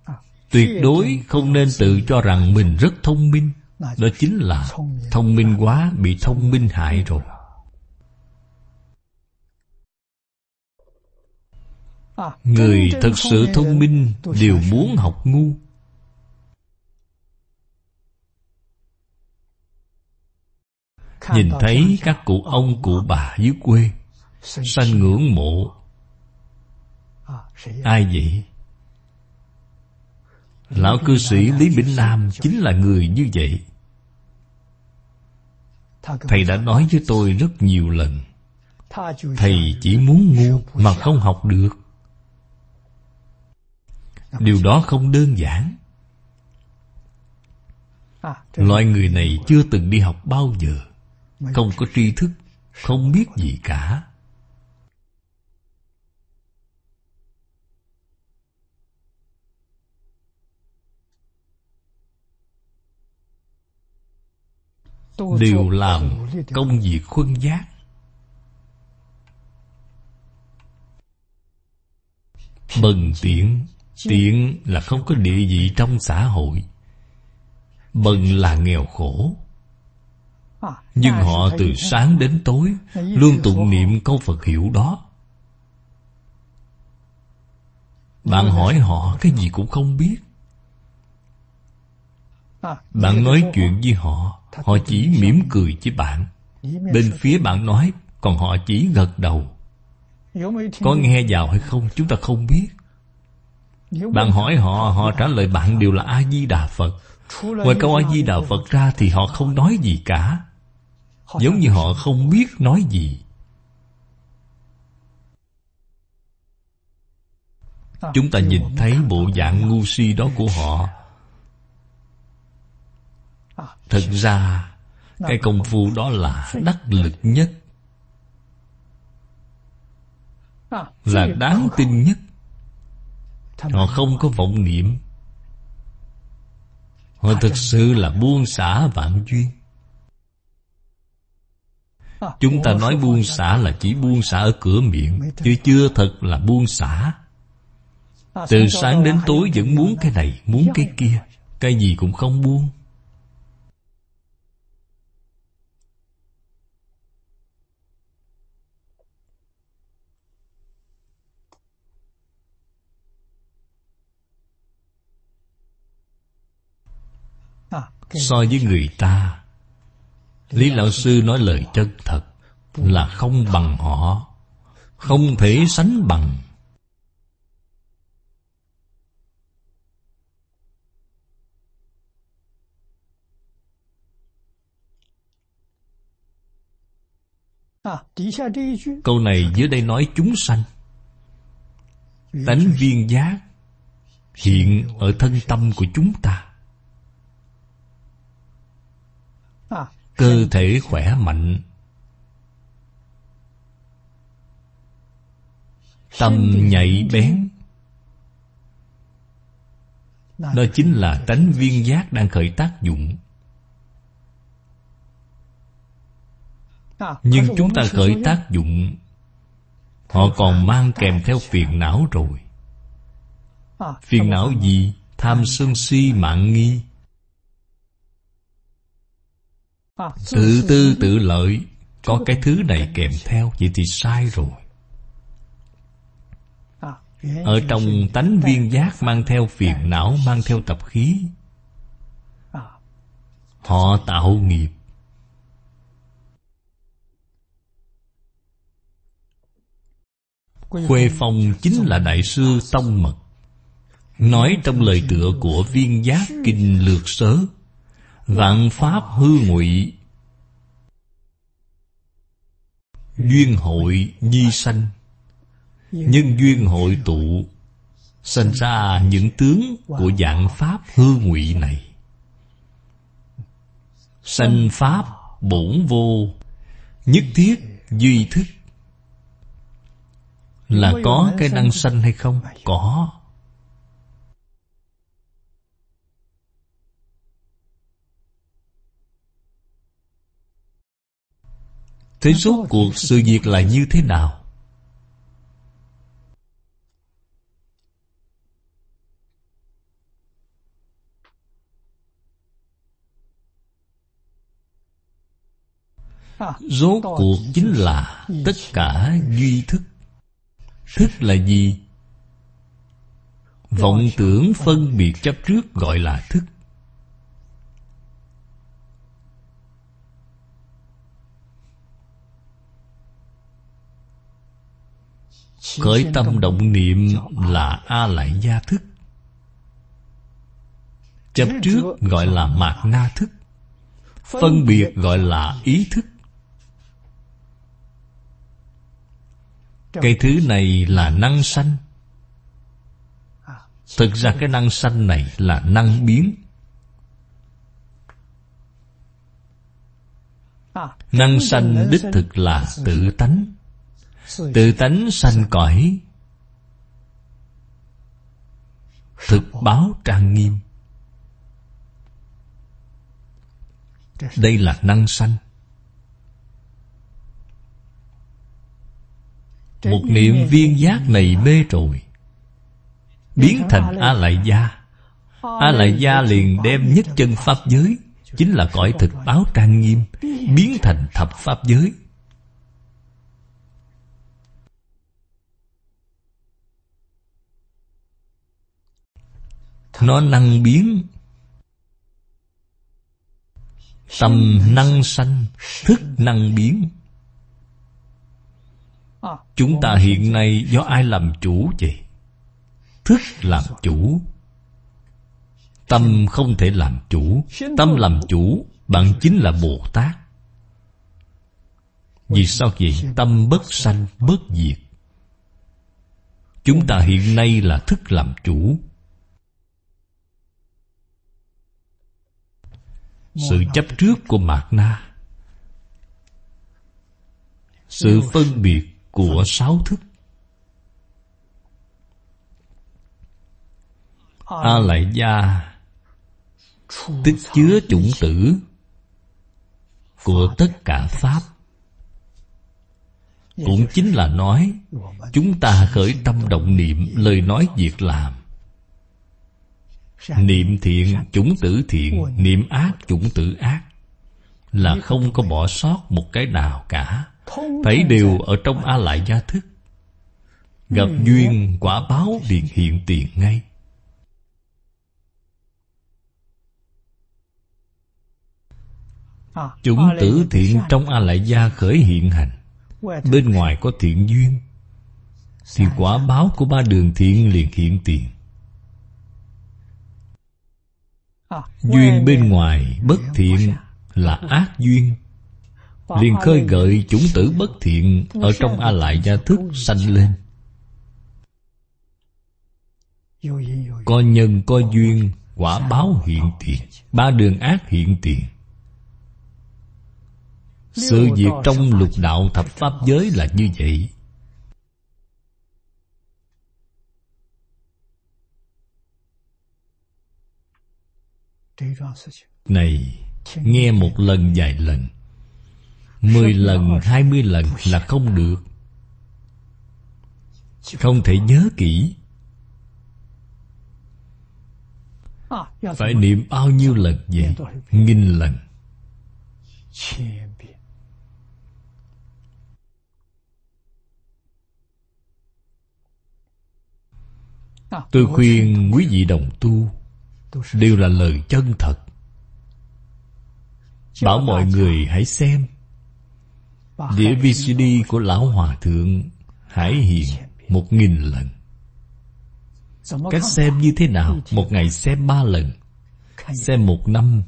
Tuyệt đối không nên tự cho rằng mình rất thông minh. Đó chính là thông minh quá bị thông minh hại rồi. Người thật sự thông minh đều muốn học ngu. Nhìn thấy các cụ ông cụ bà dưới quê, sanh ngưỡng mộ. Ai vậy? Lão cư sĩ Lý Bỉnh Nam chính là người như vậy. Thầy đã nói với tôi rất nhiều lần, thầy chỉ muốn ngu mà không học được. Điều đó không đơn giản. Loại người này chưa từng đi học bao giờ, không có tri thức, không biết gì cả. Đều làm công việc khuân vác. Bần tiện. Tiện là không có địa vị trong xã hội. Bần là nghèo khổ. Nhưng họ từ sáng đến tối luôn tụng niệm câu Phật hiệu đó. Bạn hỏi họ cái gì cũng không biết. Bạn nói chuyện với họ, họ chỉ mỉm cười với bạn. Bên phía bạn nói, còn họ chỉ gật đầu. Có nghe vào hay không chúng ta không biết. Bạn hỏi họ, họ trả lời bạn đều là A-di-đà Phật. Ngoài câu A-di-đà Phật ra thì họ không nói gì cả. Giống như họ không biết nói gì. Chúng ta nhìn thấy bộ dạng ngu si đó của họ. Thật ra cái công phu đó là đắc lực nhất, là đáng tin nhất. Họ không có vọng niệm. Họ thực sự là buông xả vạn duyên. Chúng ta nói buông xả là chỉ buông xả ở cửa miệng, chứ chưa thật là buông xả. Từ sáng đến tối vẫn muốn cái này, muốn cái kia, cái gì cũng không buông. So với người ta, Lý Lão Sư nói lời chân thật là không bằng họ, không thể sánh bằng. Câu này dưới đây nói chúng sanh. Tánh viên giác hiện ở thân tâm của chúng ta. Cơ thể khỏe mạnh, tâm nhạy bén, đó chính là tánh viên giác đang khởi tác dụng. Nhưng chúng ta khởi tác dụng, họ còn mang kèm theo phiền não rồi. Phiền não gì? Tham sân si mạn nghi, tự tư tự lợi. Có cái thứ này kèm theo, vậy thì sai rồi. Ở trong tánh viên giác mang theo phiền não, mang theo tập khí. Họ tạo nghiệp. Khuê Phong chính là đại sư Tông Mật, nói trong lời tựa của Viên Giác Kinh Lược Sớ: vạn pháp hư ngụy, duyên hội nhi sanh. Nhân duyên hội tụ, sanh ra những tướng của vạn pháp hư ngụy này. Sanh pháp bổn vô, nhất thiết duy thức. Là có cái năng sanh hay không? Có. Thế rốt cuộc sự việc là như thế nào? Rốt cuộc chính là tất cả duy thức. Thức là gì? Vọng tưởng phân biệt chấp trước gọi là thức. Khởi tâm động niệm là A Lại Gia thức. Chấp trước gọi là Mạt Na thức. Phân biệt gọi là ý thức. Cái thứ này là năng sanh. Thực ra cái năng sanh này là năng biến. Năng sanh đích thực là tự tánh. Tự tánh sanh cõi thực báo trang nghiêm. Đây là năng sanh. Một niệm viên giác này mê rồi, biến thành A Lại Gia. A Lại Gia liền đem nhất chân pháp giới, chính là cõi thực báo trang nghiêm, biến thành thập pháp giới. Nó năng biến. Tâm năng sanh, thức năng biến. Chúng ta hiện nay do ai làm chủ vậy? Thức làm chủ. Tâm không thể làm chủ. Tâm làm chủ, bạn chính là Bồ Tát. Vì sao vậy? Tâm bất sanh, bất diệt. Chúng ta hiện nay là thức làm chủ. Sự chấp trước của Mạt Na, sự phân biệt của sáu thức. A Lại Gia tích chứa chủng tử của tất cả pháp. Cũng chính là nói chúng ta khởi tâm động niệm, lời nói việc làm. Niệm thiện chủng tử thiện, niệm ác chủng tử ác, là không có bỏ sót một cái nào cả. Thấy đều ở trong A Lại Gia thức. Gặp duyên quả báo liền hiện tiền ngay. Chủng tử thiện trong A Lại Gia khởi hiện hành. Bên ngoài có thiện duyên, thì quả báo của ba đường thiện liền hiện tiền. Duyên bên ngoài bất thiện là ác duyên, liền khơi gợi chủng tử bất thiện ở trong A Lại Gia thức sanh lên. Có nhân có duyên, quả báo hiện tiền, ba đường ác hiện tiền. Sự việc trong lục đạo thập pháp giới là như vậy. Này, nghe một lần vài lần, 10 lần, 20 lần là không được. Không thể nhớ kỹ. Phải niệm bao nhiêu lần vậy? 1000 lần. Tôi khuyên quý vị đồng tu đều là lời chân thật. Bảo mọi người hãy xem đĩa VCD của Lão Hòa Thượng Hải Hiền 1000 lần. Cách xem như thế nào? Một ngày xem 3 lần. Xem 1 năm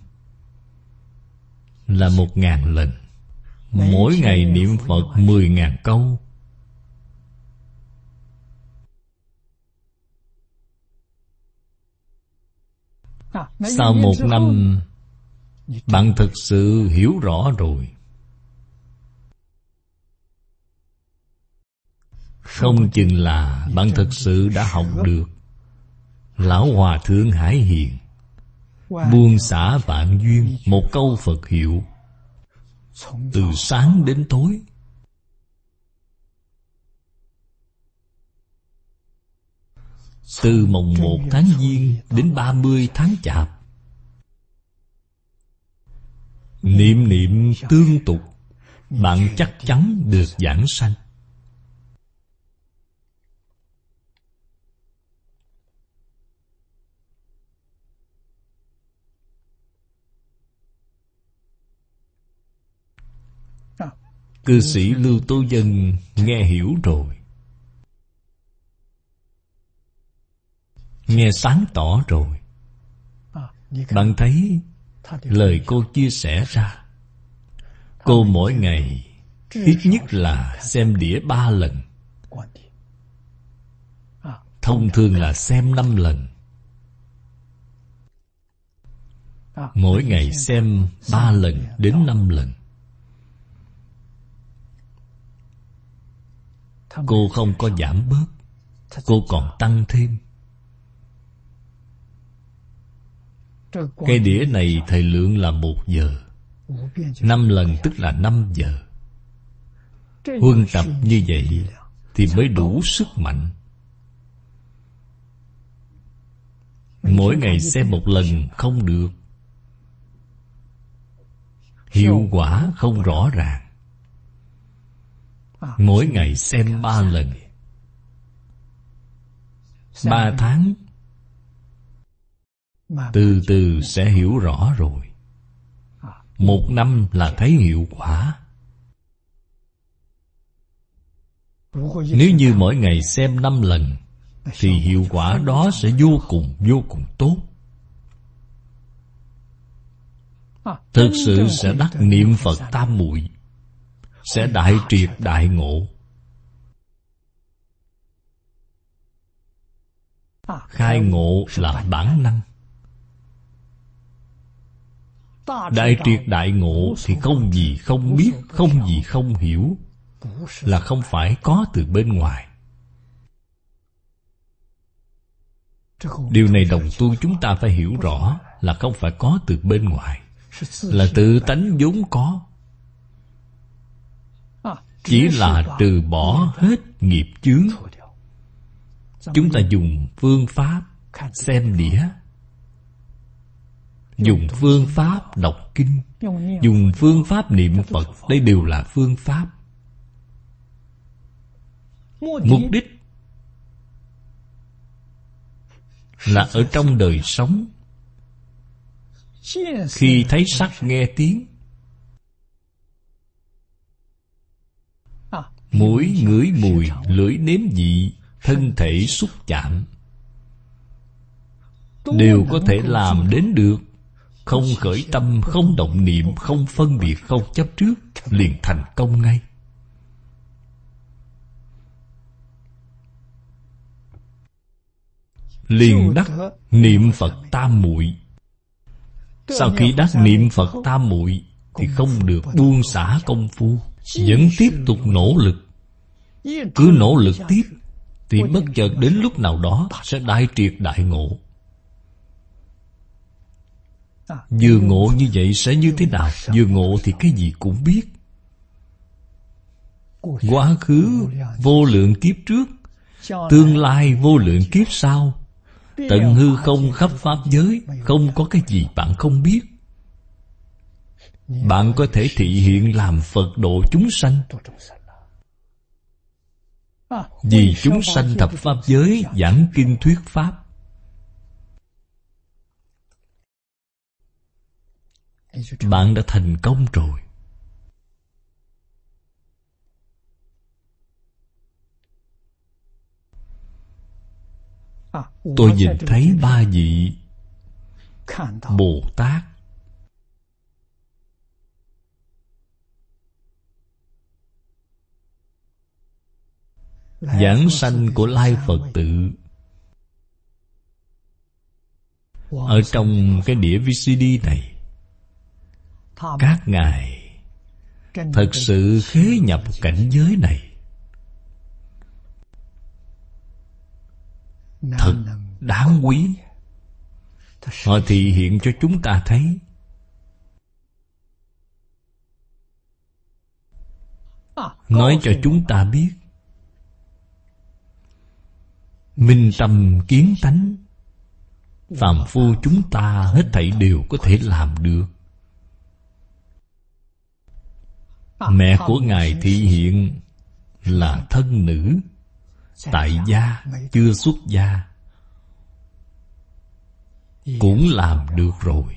là 1000 lần. Mỗi ngày niệm Phật 10.000 câu. Sau 1 năm, bạn thực sự hiểu rõ rồi. Không chừng là bạn thực sự đã học được Lão Hòa Thượng Hải Hiền buông xả vạn duyên, một câu Phật hiệu, từ sáng đến tối. Từ mồng 1 tháng Giêng đến 30 tháng Chạp, niệm niệm tương tục, bạn chắc chắn được vãng sanh. Cư sĩ Lưu Tố Dân nghe hiểu rồi, nghe sáng tỏ rồi. Bạn thấy lời cô chia sẻ ra, cô mỗi ngày ít nhất là xem đĩa 3 lần, thông thường là xem 5 lần. Mỗi ngày xem 3 lần đến 5 lần. Cô không có giảm bớt, cô còn tăng thêm. Cái đĩa này thời lượng là 1 giờ, 5 lần tức là 5 giờ. Huân tập như vậy thì mới đủ sức mạnh. Mỗi ngày xem 1 lần không được, hiệu quả không rõ ràng. Mỗi ngày xem 3 lần, 3 tháng từ từ sẽ hiểu rõ rồi. 1 năm là thấy hiệu quả. Nếu như mỗi ngày xem 5 lần thì hiệu quả đó sẽ vô cùng tốt. Thực sự sẽ đắc niệm Phật tam muội, sẽ đại triệt đại ngộ. Khai ngộ là bản năng. Đại triệt đại ngộ thì không gì không biết, không gì không hiểu, là không phải có từ bên ngoài. Điều này đồng tu chúng ta phải hiểu rõ, là không phải có từ bên ngoài, là tự tánh vốn có. Chỉ là trừ bỏ hết nghiệp chướng. Chúng ta dùng phương pháp xem đĩa, dùng phương pháp đọc kinh, dùng phương pháp niệm Phật, đây đều là phương pháp. Mục đích là ở trong đời sống, khi thấy sắc nghe tiếng, mũi ngửi mùi, lưỡi nếm vị, thân thể xúc chạm, đều có thể làm đến được. Không khởi tâm, không động niệm, không phân biệt, không chấp trước, liền thành công ngay. Liền đắc niệm Phật tam muội. Sau khi đắc niệm Phật tam muội thì không được buông xả công phu, vẫn tiếp tục nỗ lực. Cứ nỗ lực tiếp thì bất chợt đến lúc nào đó sẽ đại triệt đại ngộ. Vừa ngộ như vậy sẽ như thế nào? Vừa ngộ thì cái gì cũng biết. Quá khứ vô lượng kiếp trước, tương lai vô lượng kiếp sau, tận hư không khắp pháp giới, không có cái gì bạn không biết. Bạn có thể thị hiện làm Phật độ chúng sanh. Vì chúng sanh thập pháp giới giảng kinh thuyết pháp. Bạn đã thành công rồi. Tôi nhìn thấy 3 vị Bồ Tát. Giảng sanh của Lai Phật Tự. Ở trong cái đĩa VCD này, các ngài thật sự khế nhập cảnh giới này, thật đáng quý. Họ thị hiện cho chúng ta thấy. Nói cho chúng ta biết minh tâm kiến tánh, phàm phu chúng ta hết thảy đều có thể làm được. Mẹ của Ngài thị hiện là thân nữ, tại gia, chưa xuất gia, cũng làm được rồi.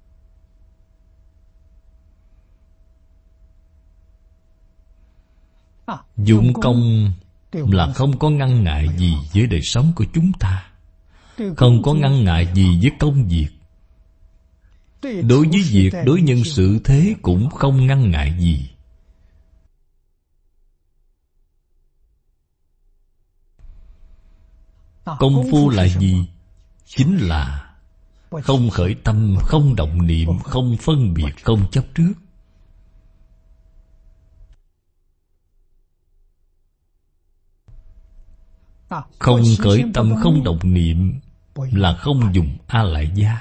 Dụng công là không có ngăn ngại gì với đời sống của chúng ta, không có ngăn ngại gì với công việc. Đối với việc đối nhân xử thế cũng không ngăn ngại gì. Công phu là gì? Chính là không khởi tâm, không động niệm, không phân biệt, không chấp trước. Không khởi tâm, không động niệm là không dùng A-lại gia.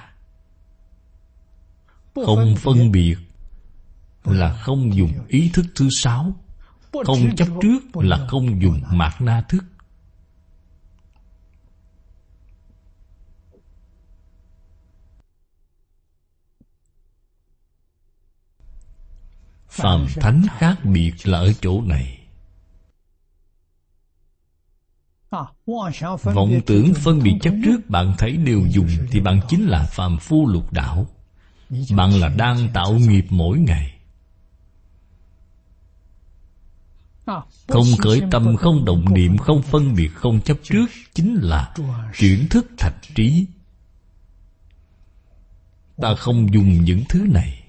Không phân biệt là không dùng ý thức thứ sáu. Không chấp trước là không dùng mạt na thức. Phàm thánh khác biệt là ở chỗ này. Vọng tưởng phân biệt chấp trước bạn thấy đều dùng thì bạn chính là phàm phu lục đạo. Bạn là đang tạo nghiệp mỗi ngày. Không khởi tâm, không động niệm, không phân biệt, không chấp trước chính là chuyển thức thành trí. Ta không dùng những thứ này.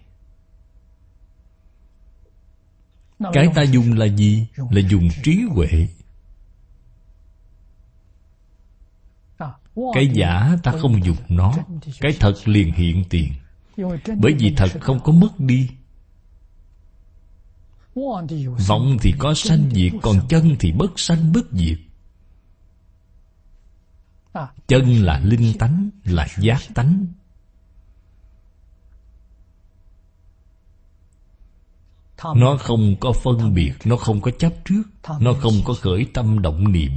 Cái ta dùng là gì? Là dùng trí huệ. Cái giả ta không dùng nó. Cái thật liền hiện tiền. Bởi vì thật không có mất đi. Vọng thì có sanh diệt, còn chân thì bất sanh bất diệt. Chân là linh tánh, là giác tánh. Nó không có phân biệt, nó không có chấp trước, nó không có khởi tâm động niệm.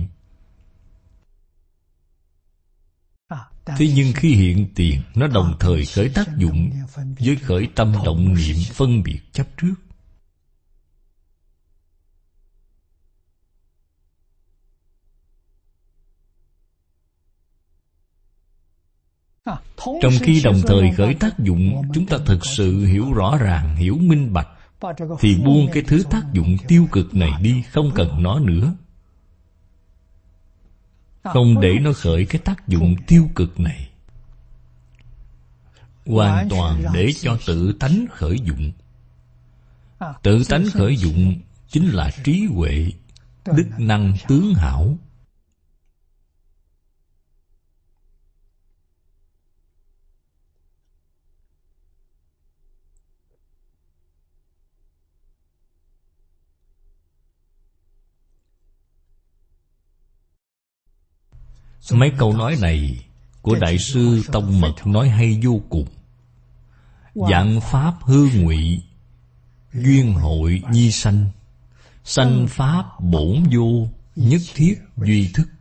Thế nhưng khi hiện tiền, nó đồng thời khởi tác dụng với khởi tâm động niệm, phân biệt chấp trước. Trong khi đồng thời khởi tác dụng, chúng ta thực sự hiểu rõ ràng, hiểu minh bạch, thì buông cái thứ tác dụng tiêu cực này đi, không cần nó nữa. Không để nó khởi cái tác dụng tiêu cực này. Hoàn toàn để cho tự tánh khởi dụng. Tự tánh khởi dụng chính là trí huệ, đức năng tướng hảo. Mấy câu nói này của Đại sư Tông Mật nói hay vô cùng. Vạn pháp hư ngụy, duyên hội nhi sanh. Sanh pháp bổn vô, nhất thiết duy thức.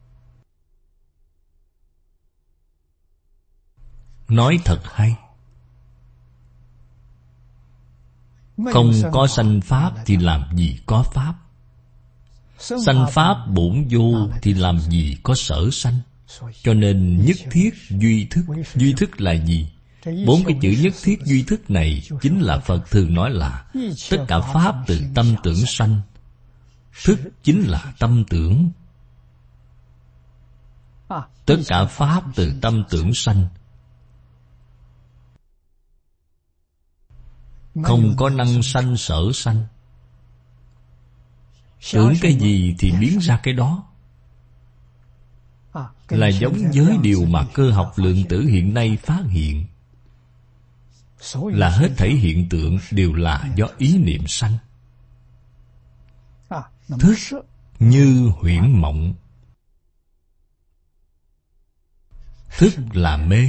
Nói thật hay. Không có sanh pháp thì làm gì có pháp. Sanh pháp bổn vô thì làm gì có sở sanh. Cho nên nhất thiết duy thức. Duy thức là gì? Bốn cái chữ nhất thiết duy thức này chính là Phật thường nói là tất cả pháp từ tâm tưởng sanh. Thức chính là tâm tưởng. Tất cả pháp từ tâm tưởng sanh. Không có năng sanh sở sanh. Tưởng cái gì thì biến ra cái đó. Là giống với điều mà cơ học lượng tử hiện nay phát hiện. Là hết thảy hiện tượng đều là do ý niệm sanh. Thức như huyễn mộng. Thức là mê.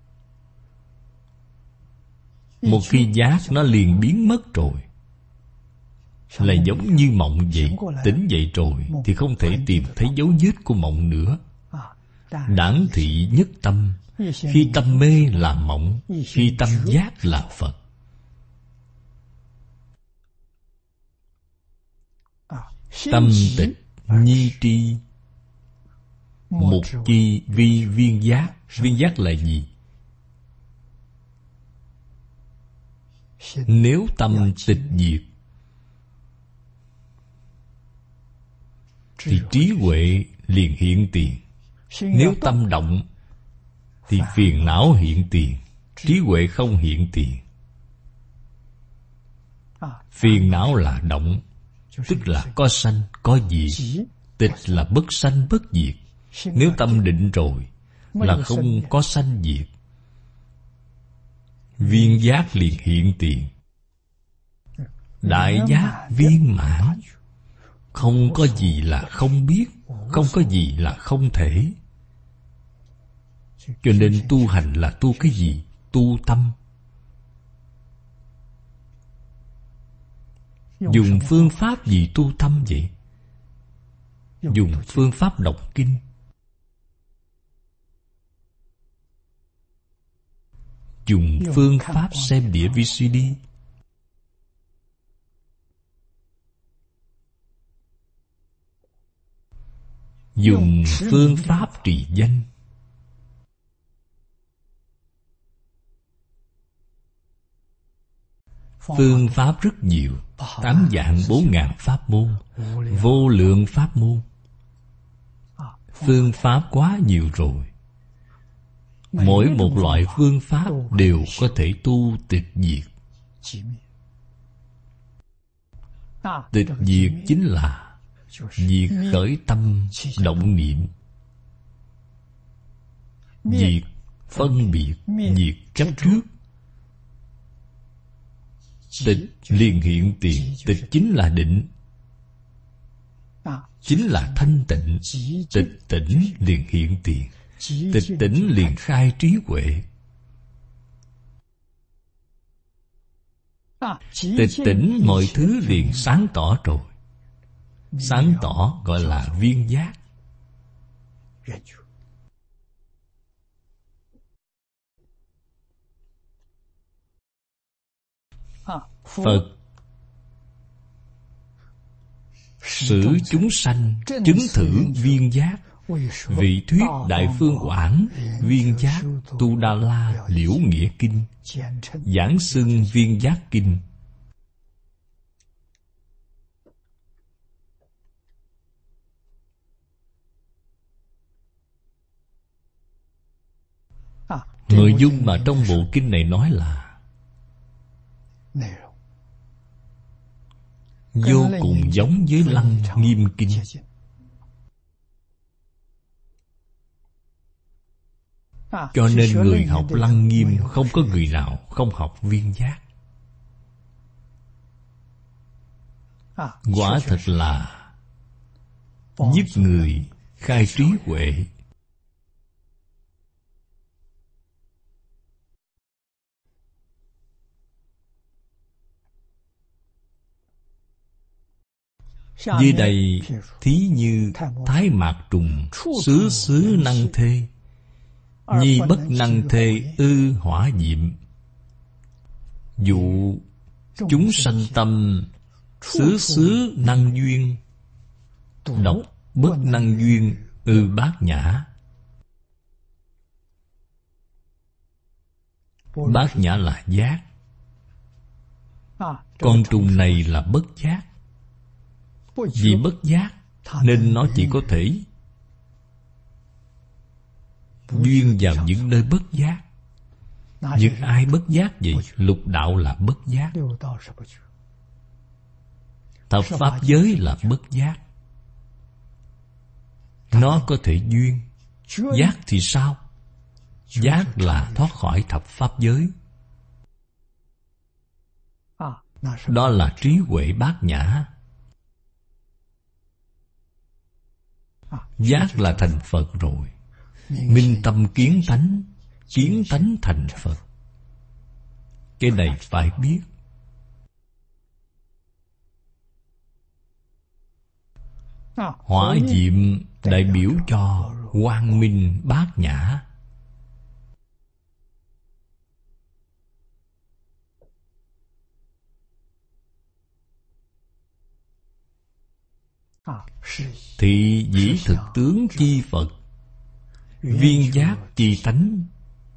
Một khi giác nó liền biến mất rồi. Là giống như mộng vậy. Tỉnh dậy rồi thì không thể tìm thấy dấu vết của mộng nữa. Đãng thị nhất tâm. Khi tâm mê là mộng, khi tâm giác là Phật. Tâm tịch nhi tri, mục chi vi viên giác. Viên giác là gì? Nếu tâm tịch diệt thì trí huệ liền hiện tiền. Nếu tâm động thì phiền não hiện tiền, trí huệ không hiện tiền. Phiền não là động, tức là có sanh, có diệt. Tịch là bất sanh bất diệt. Nếu tâm định rồi là không có sanh diệt, viên giác liền hiện tiền. Đại giác viên mãn. Không có gì là không biết, không có gì là không thể. Cho nên tu hành là tu cái gì? Tu tâm. Dùng phương pháp gì tu tâm vậy? Dùng phương pháp đọc kinh. Dùng phương pháp xem đĩa VCD. Dùng phương pháp trì danh. Phương pháp rất nhiều. 8 vạn 4 ngàn pháp môn, vô lượng pháp môn. Phương pháp quá nhiều rồi. Mỗi một loại phương pháp đều có thể tu tịch diệt. Tịch diệt chính là diệt khởi tâm động niệm, diệt phân biệt, diệt chấp trước. Tịch liền hiện tiền. Tịch chính là định, chính là thanh tịnh. Tịch tỉnh liền hiện tiền. Tịch tỉnh liền khai trí huệ. Tịch tỉnh mọi thứ liền sáng tỏ rồi. Sáng tỏ gọi là viên giác. Phật xử chúng sanh chứng thử viên giác. Vị thuyết Đại Phương Quảng Viên Giác Tu Đa La Liễu Nghĩa Kinh, giảng xưng Viên Giác Kinh. Nội dung mà trong bộ kinh này nói là vô cùng giống với Lăng Nghiêm Kinh. Cho nên người học Lăng Nghiêm không có người nào không học viên giác. Quả thật là giúp người khai trí huệ. Dưới đây thí như Thái Mạc Trùng xứ xứ năng thê, nhi bất năng thê ư hỏa diệm. Dụ chúng sanh tâm xứ xứ năng duyên, độc bất năng duyên ư bát nhã. Bát nhã là giác. Con trùng này là bất giác. Vì bất giác nên nó chỉ có thể duyên vào những nơi bất giác. Nhưng ai bất giác vậy? Lục đạo là bất giác. Thập pháp giới là bất giác. Nó có thể duyên. Giác thì sao? Giác là thoát khỏi thập pháp giới. Đó là trí huệ bát nhã. Giác là thành Phật rồi. Minh tâm kiến tánh, kiến tánh thành Phật. Cái này phải biết. Hỏa diệm đại biểu cho quang minh bát nhã. thị dĩ thực tướng chi Phật, viên giác chi tánh.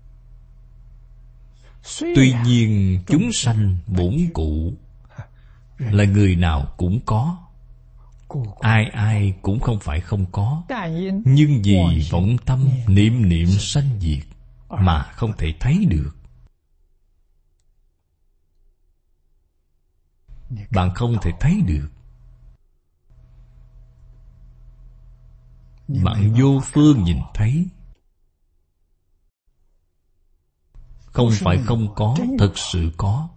Tuy nhiên chúng sanh bổn cụ là người nào cũng có, ai ai cũng không phải không có. Nhưng vì vọng tâm niệm niệm sanh diệt mà không thể thấy được. Bạn không thể thấy được. Bạn vô phương nhìn thấy. Không phải không có, thật sự có.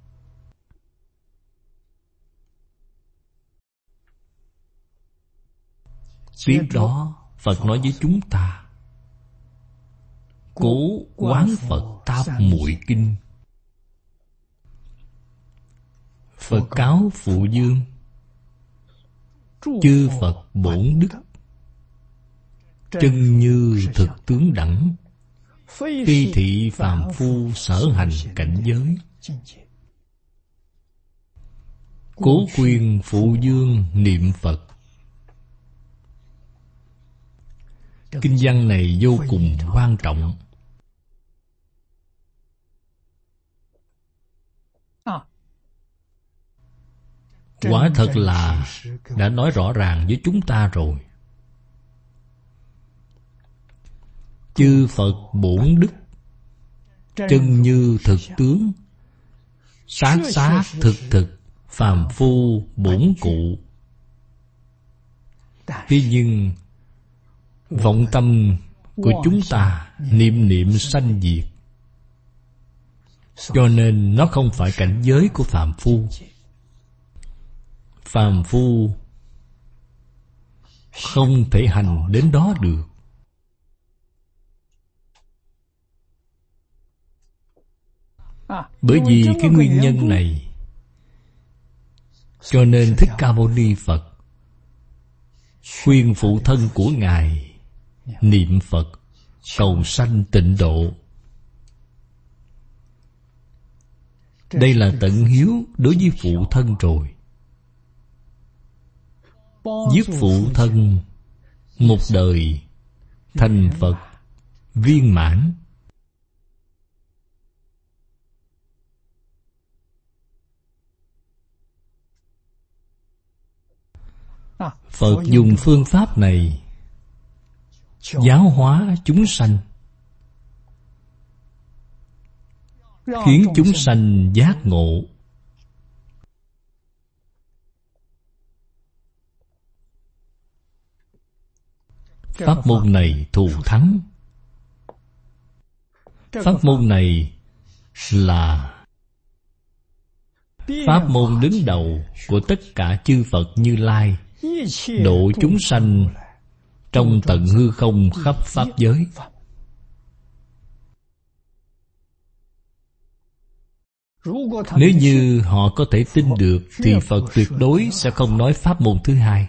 Tiếp đó Phật nói với chúng ta: Cố quán Phật Tạp Muội Kinh. Phật cáo Phụ Dương: chư Phật bổn đức, chân như thực tướng đẳng, phi thị phàm phu sở hành cảnh giới. Cố khuyên Phụ Dương niệm Phật. Kinh văn này vô cùng quan trọng. Quả thật là đã nói rõ ràng với chúng ta rồi. Chư Phật bổn đức, chân như thực tướng, sát sát thực thực, phàm phu bổn cụ. Thế nhưng vọng tâm của chúng ta niệm niệm sanh diệt, cho nên nó không phải cảnh giới của phàm phu. Phàm phu không thể hành đến đó được. Bởi vì cái nguyên nhân này, cho nên Thích Ca Mâu Ni Phật khuyên phụ thân của Ngài niệm Phật cầu sanh tịnh độ. Đây là tận hiếu đối với phụ thân rồi. Giúp phụ thân một đời thành Phật viên mãn. Phật dùng phương pháp này giáo hóa chúng sanh, khiến chúng sanh giác ngộ. Pháp môn này thù thắng. Pháp môn này là pháp môn đứng đầu của tất cả chư Phật Như Lai, độ chúng sanh trong tận hư không khắp pháp giới. Nếu như họ có thể tin được thì Phật tuyệt đối sẽ không nói pháp môn thứ hai.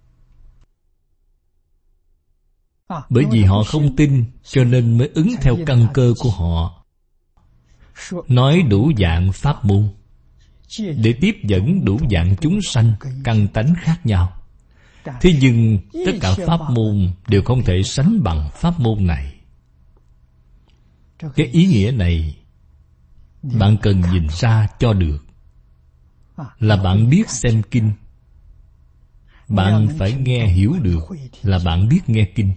Bởi vì họ không tin, cho nên mới ứng theo căn cơ của họ, nói đủ dạng pháp môn để tiếp dẫn đủ dạng chúng sanh căn tánh khác nhau. Thế nhưng tất cả pháp môn đều không thể sánh bằng pháp môn này. Cái ý nghĩa này bạn cần nhìn ra cho được. Là bạn biết xem kinh, bạn phải nghe hiểu được là bạn biết nghe kinh.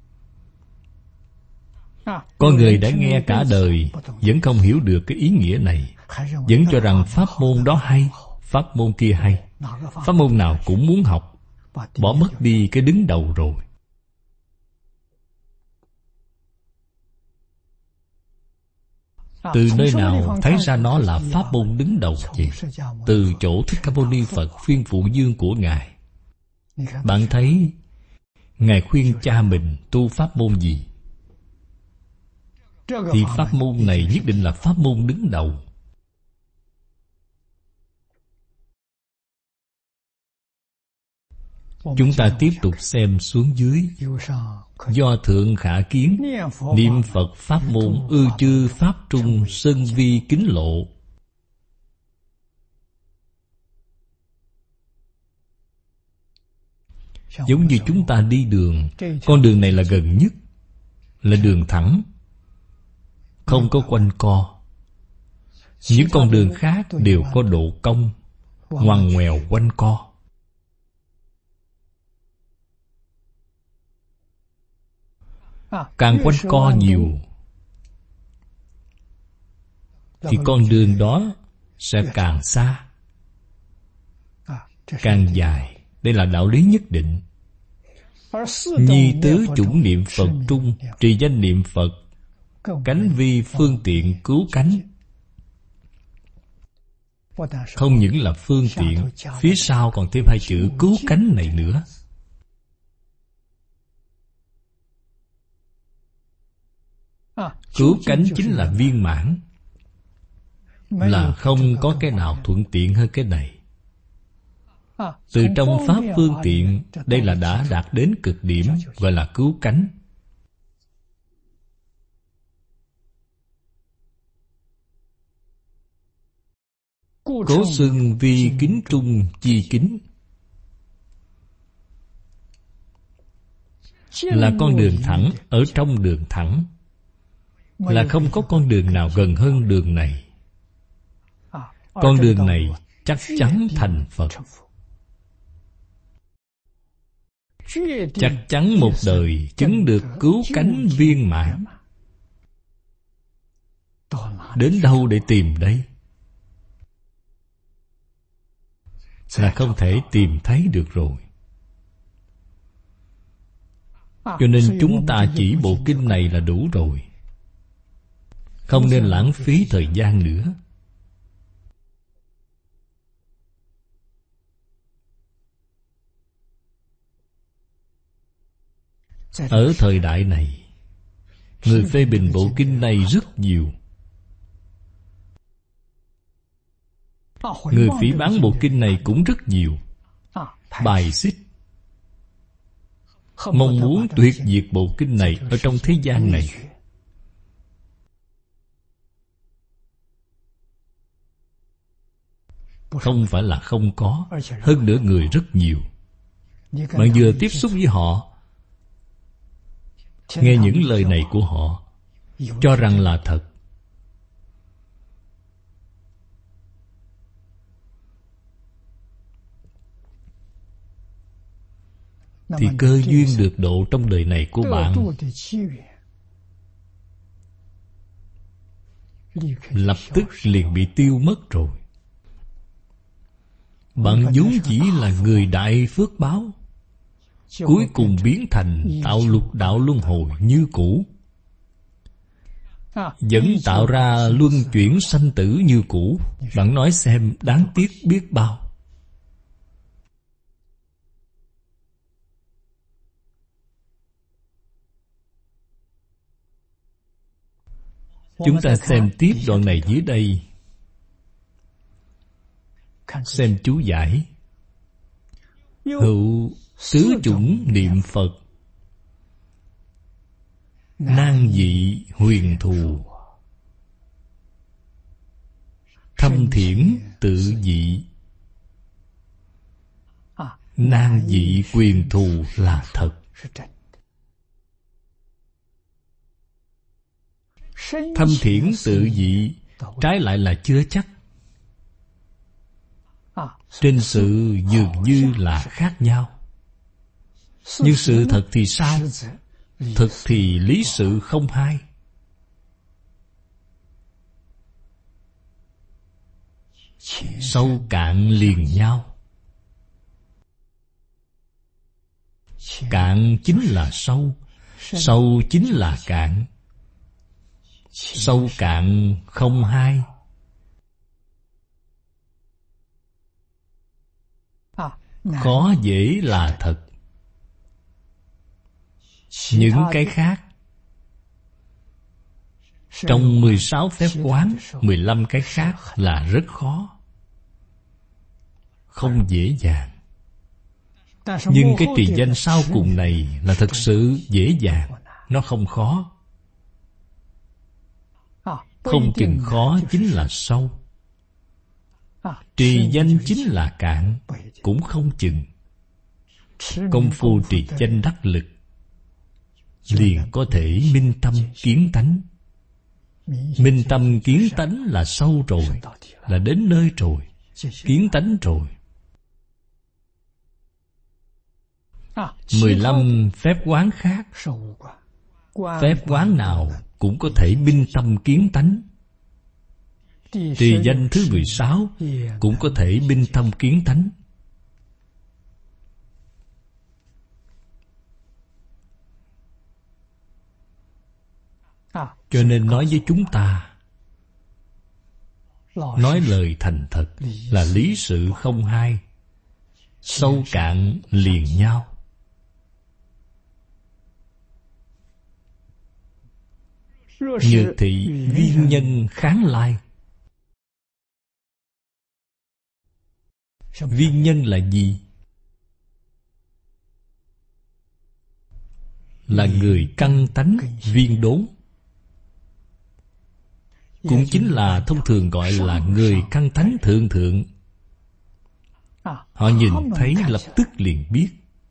Có người đã nghe cả đời vẫn không hiểu được cái ý nghĩa này, vẫn cho rằng pháp môn đó hay, pháp môn kia hay, pháp môn nào cũng muốn học, bỏ mất đi cái đứng đầu rồi. Từ nơi nào thấy ra nó là pháp môn đứng đầu vậy? Từ chỗ Thích Ca Mâu Ni Phật khuyên phụ dương của Ngài. Bạn thấy Ngài khuyên cha mình tu pháp môn gì, thì pháp môn này nhất định là pháp môn đứng đầu. Chúng ta tiếp tục xem xuống dưới. Do thượng khả kiến, niệm Phật pháp môn ư chư pháp trung sơn vi kính lộ. Giống như chúng ta đi đường, con đường này là gần nhất, là đường thẳng, không có quanh co. Những con đường khác đều có độ cong, ngoằn ngoèo quanh co. Càng quanh co nhiều thì con đường đó sẽ càng xa, càng dài. Đây là đạo lý nhất định. Nhi tứ chủng niệm Phật trung, trì danh niệm Phật, cánh vi phương tiện cứu cánh. Không những là phương tiện, phía sau còn thêm hai chữ cứu cánh này nữa. Cứu cánh chính là viên mãn, là không có cái nào thuận tiện hơn cái này. Từ trong pháp phương tiện, đây là đã đạt đến cực điểm, gọi là cứu cánh. Cố xưng vi kính trung chi kính, là con đường thẳng ở trong đường thẳng, là không có con đường nào gần hơn đường này. Con đường này chắc chắn thành Phật, chắc chắn một đời chứng được cứu cánh viên mãn. Đến đâu để tìm đây? Là không thể tìm thấy được rồi. Cho nên chúng ta chỉ bộ kinh này là đủ rồi, không nên lãng phí thời gian nữa. Ở thời đại này, người phê bình bộ kinh này rất nhiều. Người phỉ báng bộ kinh này cũng rất nhiều, bài xích, mong muốn tuyệt diệt bộ kinh này ở trong thế gian này. Không phải là không có, hơn nữa người rất nhiều. Bạn vừa tiếp xúc với họ, nghe những lời này của họ, cho rằng là thật. Thì cơ duyên được độ trong đời này của bạn lập tức liền bị tiêu mất rồi. Bạn vốn chỉ là người đại phước báo, cuối cùng biến thành tạo lục đạo luân hồi như cũ, vẫn tạo ra luân chuyển sanh tử như cũ. Bạn nói xem đáng tiếc biết bao. Chúng ta xem tiếp đoạn này dưới đây. Xem chú giải. Hữu tứ chủng niệm Phật, nan dị huyền thù, thâm thiển tự dị. Nan dị quyền thù là thật. Thâm thiển tự dị trái lại là chưa chắc. Trên sự dường như là khác nhau, nhưng sự thật thì sao? Thực thì lý sự không hai. Sâu cạn liền nhau. Cạn chính là sâu, sâu chính là cạn. Sâu cạn không hai. Khó dễ là thật. Những cái khác trong 16 phép quán, 15 cái khác là rất khó, không dễ dàng. Nhưng cái trì danh sau cùng này là thật sự dễ dàng, nó không khó. Không chừng khó chính là sâu, trì danh chính là cạn, cũng không chừng. công phu trì danh đắc lực, liền có thể minh tâm kiến tánh. Minh tâm kiến tánh là sâu rồi, là đến nơi rồi, kiến tánh rồi. 15 phép quán khác, phép quán nào cũng có thể minh tâm kiến tánh. Trì danh thứ 16 cũng có thể minh tâm kiến tánh. Cho nên nói với chúng ta, nói lời thành thật là lý sự không hai, sâu cạn liền nhau. Nhược thị viên nhân kháng lai. Viên nhân là gì? Là người căn tánh viên đốn, cũng chính là thông thường gọi là người căn tánh thượng thượng. Họ nhìn thấy lập tức liền biết.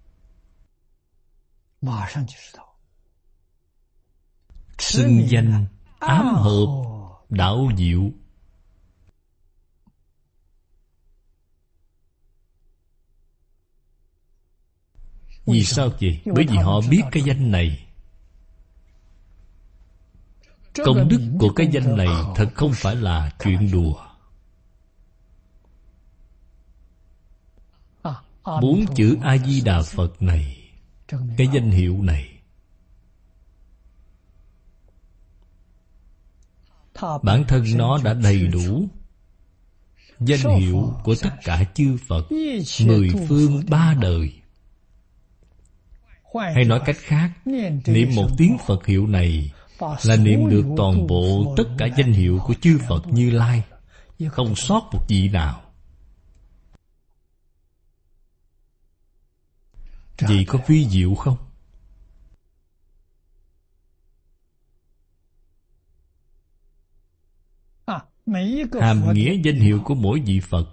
Xưng danh ám hợp đạo diệu. Vì sao vậy? Bởi vì họ biết cái danh này. Công đức của cái danh này thật không phải là chuyện đùa. 4 chữ A-di-đà Phật này, cái danh hiệu này, bản thân nó đã đầy đủ danh hiệu của tất cả chư Phật 10 phương 3 đời. Hay nói cách khác, niệm một tiếng Phật hiệu này là niệm được toàn bộ tất cả danh hiệu của chư Phật Như Lai, không sót một vị nào. Vậy có vi diệu không? Hàm nghĩa danh hiệu của mỗi vị Phật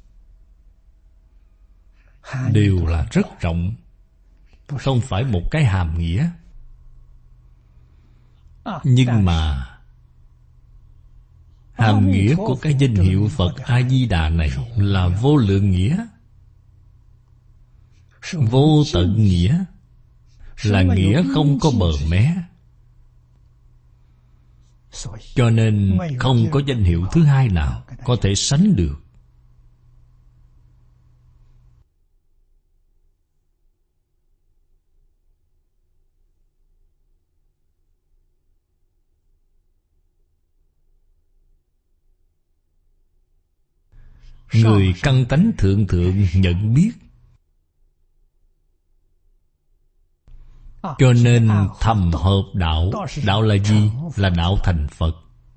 đều là rất rộng, không phải một cái hàm nghĩa. Nhưng mà hàm nghĩa của cái danh hiệu Phật A-di-đà này là vô lượng nghĩa, vô tận nghĩa, là nghĩa không có bờ mé. Cho nên không có danh hiệu thứ hai nào có thể sánh được. Người căn tánh thượng thượng nhận biết, cho nên thầm hợp đạo. Đạo là gì? Là đạo thành Phật.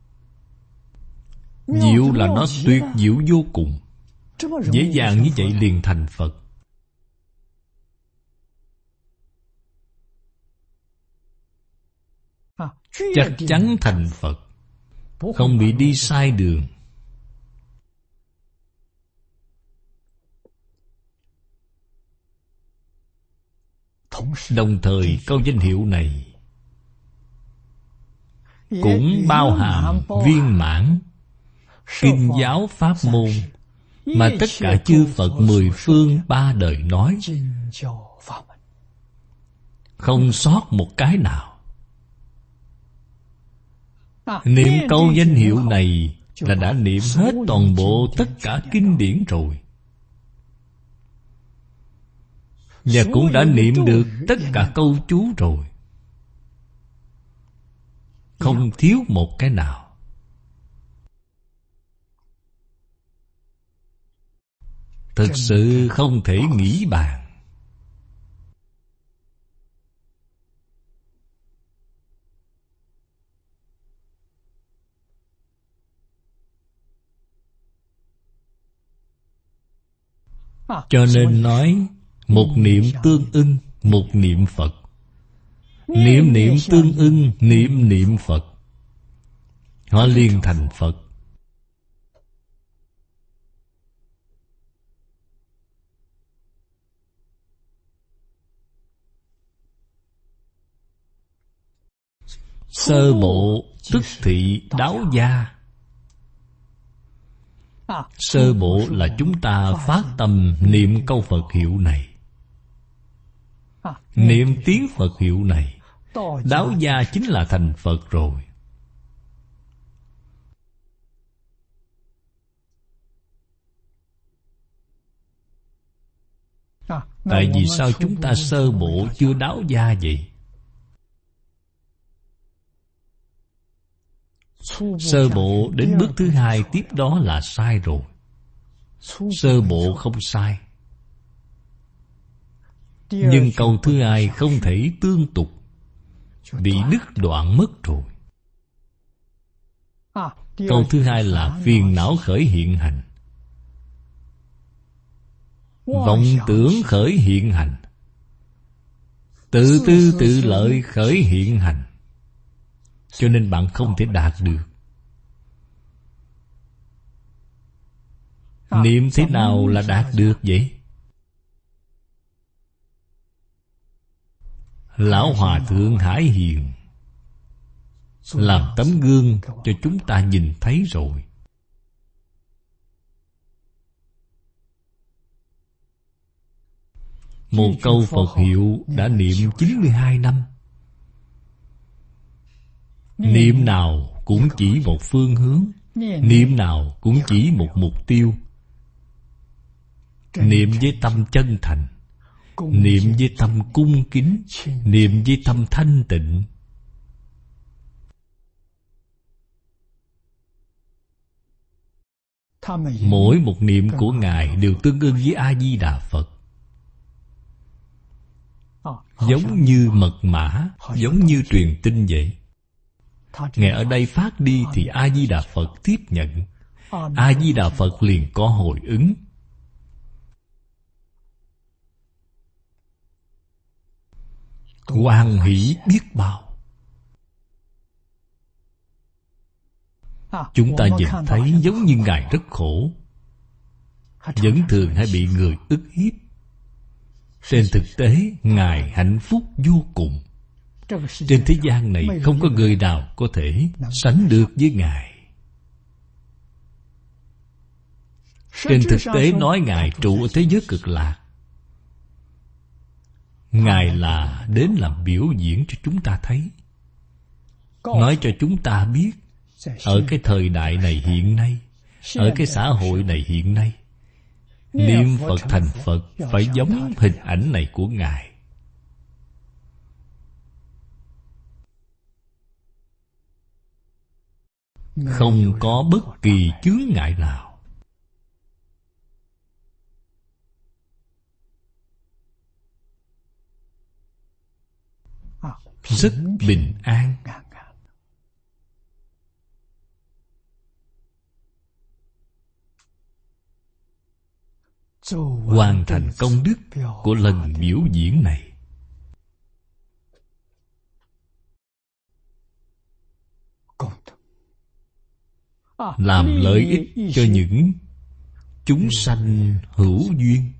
Diệu là nó tuyệt diệu vô cùng, dễ dàng như vậy liền thành Phật. Chắc chắn thành Phật, không bị đi sai đường. Đồng thời câu danh hiệu này cũng bao hàm viên mãn kinh giáo pháp môn mà tất cả chư Phật 10 phương 3 đời nói, không sót một cái nào. Niệm câu danh hiệu này là đã niệm hết toàn bộ tất cả kinh điển rồi, và cũng đã niệm được tất cả câu chú rồi, không thiếu một cái nào. Thực sự không thể nghĩ bàn. Cho nên nói một niệm tương ưng, một niệm Phật. Niệm niệm tương ưng, niệm niệm Phật, họ liền thành Phật. Sơ bộ tức thị đáo gia. Sơ bộ là chúng ta phát tâm niệm câu Phật hiệu này, niệm tiếng Phật hiệu này. Đáo gia chính là thành Phật rồi. Tại vì sao chúng ta sơ bộ chưa đáo gia vậy? Sơ bộ đến bước thứ hai tiếp đó là sai rồi. Sơ bộ không sai, nhưng câu thứ hai không thể tương tục, bị đứt đoạn mất rồi. Câu thứ hai là phiền não khởi hiện hành, vọng tưởng khởi hiện hành, tự tư tự lợi khởi hiện hành. Cho nên bạn không thể đạt được. Niệm thế nào là đạt được vậy? Lão Hòa Thượng Hải Hiền làm tấm gương cho chúng ta nhìn thấy rồi. Một câu Phật hiệu đã niệm 92 năm. Niệm nào cũng chỉ một phương hướng, niệm nào cũng chỉ một mục tiêu. Niệm với tâm chân thành, niệm với tâm cung kính, niệm với tâm thanh tịnh. Mỗi một niệm của Ngài đều tương ưng với A-di-đà Phật. Giống như mật mã, giống như truyền tin vậy. Ngài ở đây phát đi thì A-di-đà Phật tiếp nhận. A-di-đà Phật liền có hồi ứng. Hoan hỷ biết bao. Chúng ta nhìn thấy giống như Ngài rất khổ, vẫn thường hay bị người ức hiếp. Trên thực tế Ngài hạnh phúc vô cùng. Trên thế gian này không có người nào có thể sánh được với Ngài. Trên thực tế nói Ngài trụ ở thế giới cực lạc. Ngài là đến làm biểu diễn cho chúng ta thấy, nói cho chúng ta biết ở cái thời đại này hiện nay, ở cái xã hội này hiện nay, niệm Phật thành Phật phải giống hình ảnh này của Ngài. Không có bất kỳ chướng ngại nào. Rất bình an. Hoàn thành công đức của lần biểu diễn này. Làm lợi ích cho những chúng sanh hữu duyên.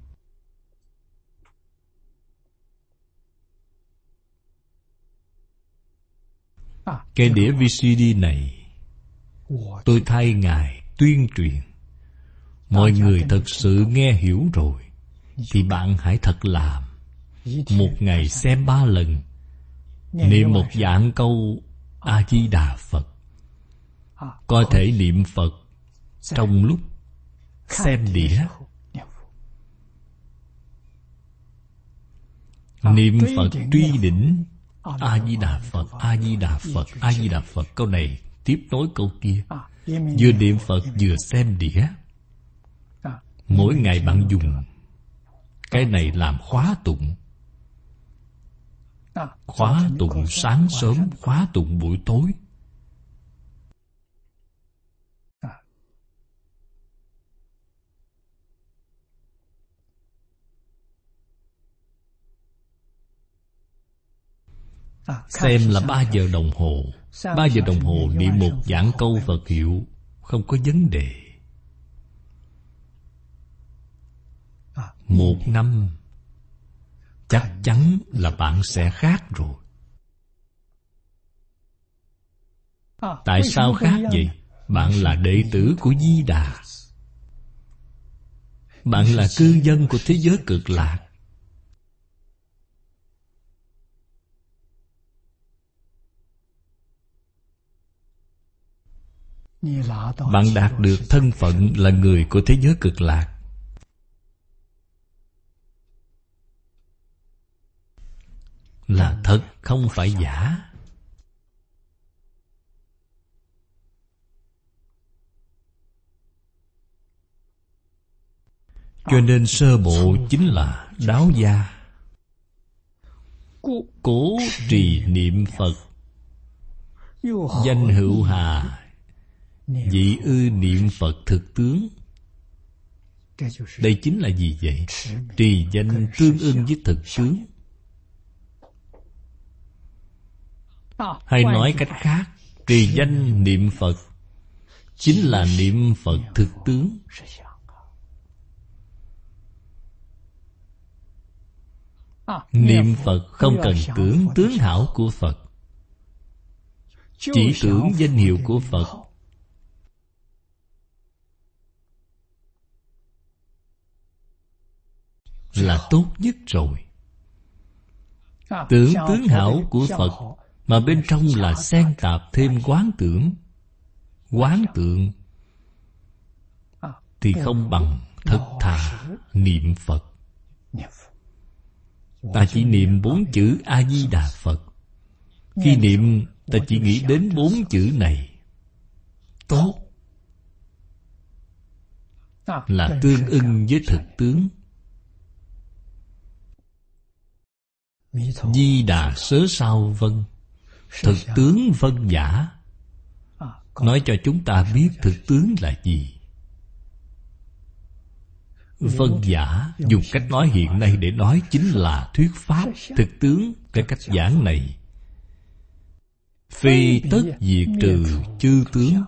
Cái đĩa VCD này tôi thay Ngài tuyên truyền. Mọi người thật sự nghe hiểu rồi thì bạn hãy thật làm. Một ngày xem 3 lần, niệm một vạn câu A-di-đà Phật. Có thể niệm Phật trong lúc xem đĩa. Niệm Phật truy đỉnh, A-di-đà Phật, A-di-đà Phật, A-di-đà Phật. Câu này tiếp nối câu kia. Vừa niệm Phật vừa xem đĩa. Mỗi ngày bạn dùng cái này làm khóa tụng. Khóa tụng sáng sớm, khóa tụng buổi tối. Xem là 3 giờ đồng hồ. 3 giờ đồng hồ niệm một vạn câu Phật hiệu, không có vấn đề. 1 năm chắc chắn là bạn sẽ khác rồi. Tại sao khác vậy? Bạn là đệ tử của Di Đà. Bạn là cư dân của thế giới cực lạc. Bạn đạt được thân phận là người của thế giới cực lạc. Là thật, không phải giả. Cho nên sơ bộ chính là đáo gia. Cố trì niệm Phật, danh hữu hà, vị ư niệm Phật thực tướng. Đây chính là gì vậy? Trì danh tương ưng với thực tướng. Hay nói cách khác, trì danh niệm Phật chính là niệm Phật thực tướng. Niệm Phật không cần tưởng tướng hảo của Phật, chỉ tưởng danh hiệu của Phật. Là tốt nhất rồi. Tưởng tướng hảo của Phật mà bên trong là xen tạp thêm quán tưởng, quán tượng, thì không bằng thật thà niệm Phật. Ta chỉ niệm 4 chữ A-di-đà Phật. Khi niệm, ta chỉ nghĩ đến 4 chữ này. Tốt. Là tương ưng với thực tướng. Di Đà sớ sao vân, thực tướng vân giả. Nói cho chúng ta biết thực tướng là gì. Vân giả dùng cách nói hiện nay để nói chính là thuyết pháp. Thực tướng, cái cách giảng này phi tất diệt trừ chư tướng.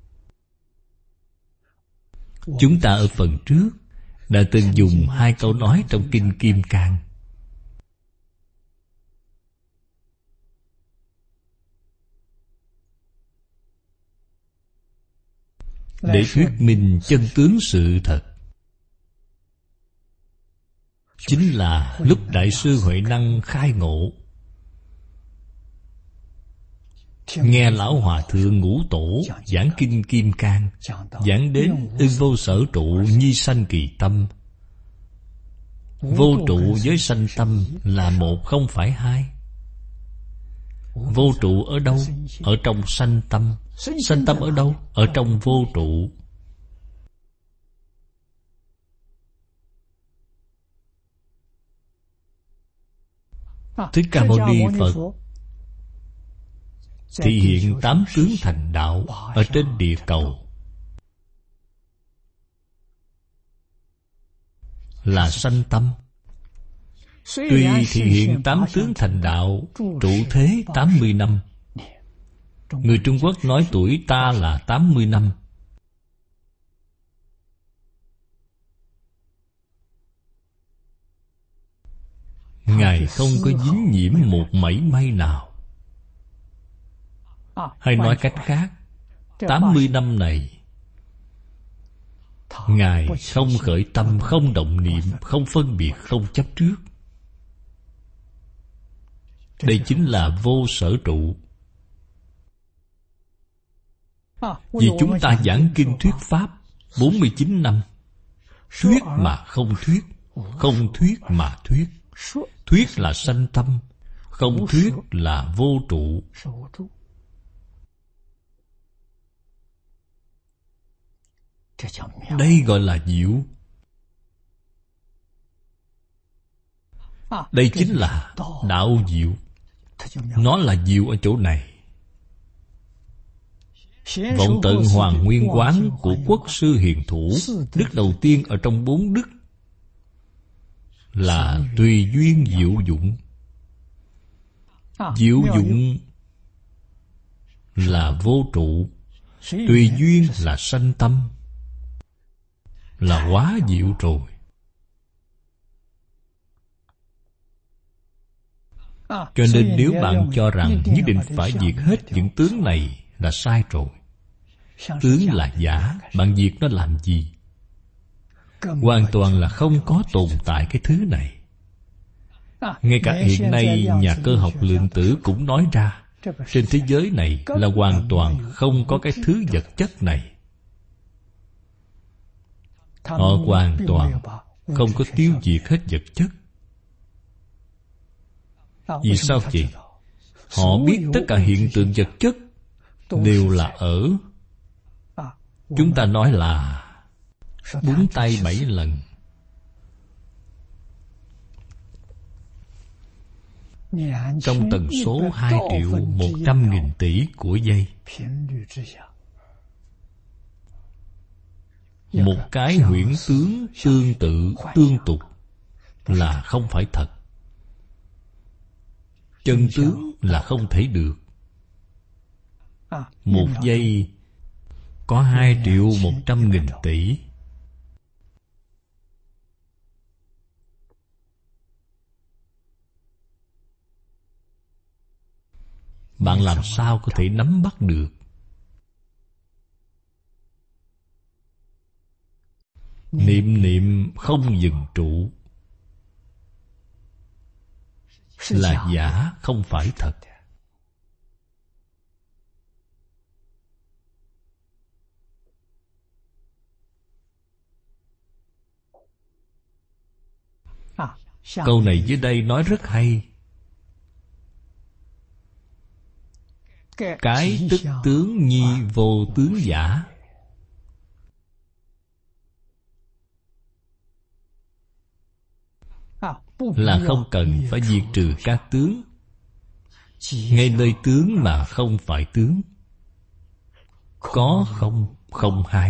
Chúng ta ở phần trước đã từng dùng 2 câu nói trong Kinh Kim Cang. Để thuyết minh chân tướng sự thật. Chính là lúc Đại sư Huệ Năng khai ngộ, nghe Lão Hòa Thượng Ngũ Tổ giảng Kinh Kim Cang, giảng đến ưng vô sở trụ nhi sanh kỳ tâm. Vô trụ với sanh tâm là một không phải hai. Vô trụ ở đâu? Ở trong sanh tâm. Sanh tâm ở đâu? Ở trong vô trụ. Thích Ca Mâu Ni Phật thị hiện 8 tướng thành đạo ở trên địa cầu, là sanh tâm. Tuy thị hiện 8 tướng thành đạo trụ thế 80 năm. Người Trung Quốc nói tuổi ta là 80 năm. Ngài không có dính nhiễm một mảy may nào. Hay nói cách khác, 80 năm này Ngài không khởi tâm, không động niệm, không phân biệt, không chấp trước. Đây chính là vô sở trụ. Vì chúng ta giảng kinh thuyết pháp 49 năm. Thuyết mà không thuyết, không thuyết mà thuyết. Thuyết là sanh tâm, không thuyết là vô trụ. Đây gọi là diệu. Đây chính là đạo diệu. Nó là diệu ở chỗ này. Vọng tận Hoàng Nguyên Quán của Quốc sư Hiền Thủ, đức đầu tiên ở trong 4 đức là tùy duyên diệu dụng. Diệu dụng là vô trụ, tùy duyên là sanh tâm, là quá diệu rồi. Cho nên nếu bạn cho rằng nhất định phải diệt hết những tướng này là sai rồi. Tướng là giả, bạn diệt nó làm gì? Hoàn toàn là không có tồn tại cái thứ này. Ngay cả hiện nay nhà cơ học lượng tử cũng nói ra, trên thế giới này là hoàn toàn không có cái thứ vật chất này. Họ hoàn toàn không có tiêu diệt hết vật chất. Vì sao vậy? Họ biết tất cả hiện tượng vật chất đều là ở, chúng ta nói là 4 tay 7 lần. Trong tần số 2.100.000 tỷ của giây, một cái huyễn tướng tương tự tương tục là không phải thật. Chân tướng là không thể được. Một giây có 2.100.000 tỷ. Bạn làm sao có thể nắm bắt được? Niệm niệm không dừng trụ, là giả không phải thật. Câu này dưới đây nói rất hay. Cái tức tướng nhi vô tướng giả. Là không cần phải diệt trừ các tướng, ngay nơi tướng mà không phải tướng. Có không, không hai.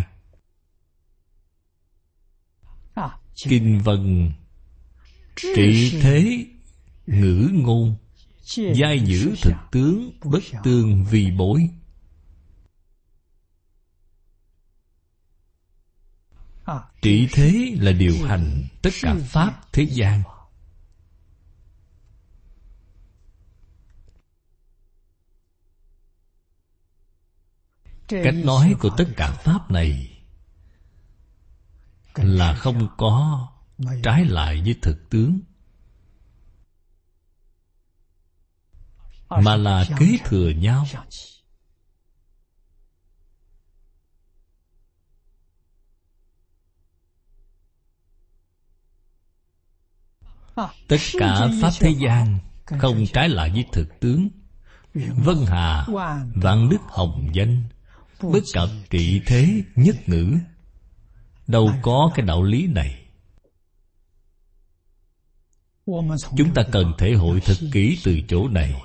Kinh văn trị thế ngữ ngôn, giai giữ thực tướng, bất tương vi bối. Trị thế là điều hành tất cả pháp thế gian. Cách nói của tất cả pháp này là không có trái lại với thực tướng, mà là kế thừa nhau. Tất cả pháp thế gian không trái lại với thực tướng. Vân hà vạn đức hồng danh, bất cập trị thế nhất ngữ. Đâu có cái đạo lý này. Chúng ta cần thể hội thật kỹ từ chỗ này.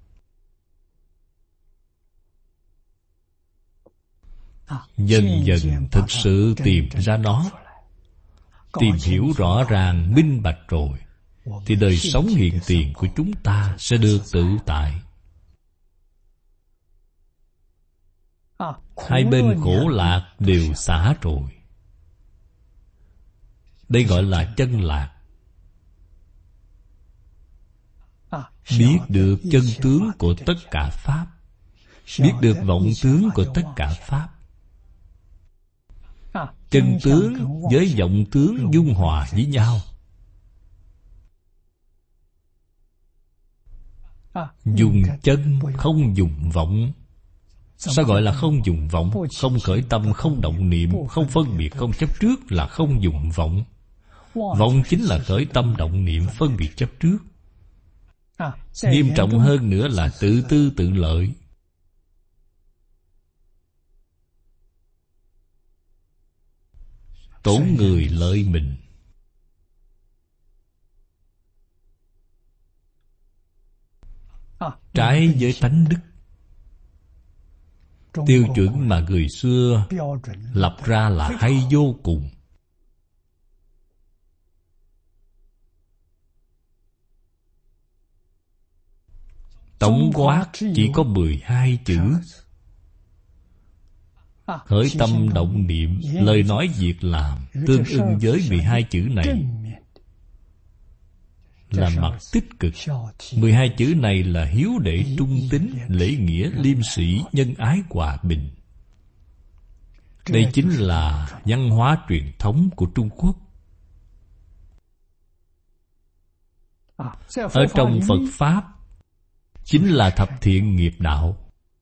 Dần dần thực sự tìm ra nó, tìm hiểu rõ ràng minh bạch rồi, thì đời sống hiện tiền của chúng ta sẽ được tự tại. Hai bên khổ lạc đều xả rồi. Đây gọi là chân lạc. Biết được chân tướng của tất cả pháp, biết được vọng tướng của tất cả pháp. Chân tướng với vọng tướng dung hòa với nhau. Dùng chân không dùng vọng. Sao gọi là không dùng vọng? Không khởi tâm, không động niệm, không phân biệt, không chấp trước là không dùng vọng. Vọng chính là khởi tâm động niệm, phân biệt chấp trước. Nghiêm trọng hơn nữa là tự tư tự lợi. Tổn người lợi mình. Trái với tánh đức. Tiêu chuẩn mà người xưa lập ra là hay vô cùng. Tổng quát chỉ có 12 chữ. Khởi tâm động niệm, lời nói việc làm tương ưng với 12 chữ này là mặt tích cực. 12 chữ này là hiếu đệ trung tín, lễ nghĩa liêm sĩ, nhân ái hòa bình. Đây chính là văn hóa truyền thống của Trung Quốc. Ở trong Phật Pháp chính là thập thiện nghiệp đạo.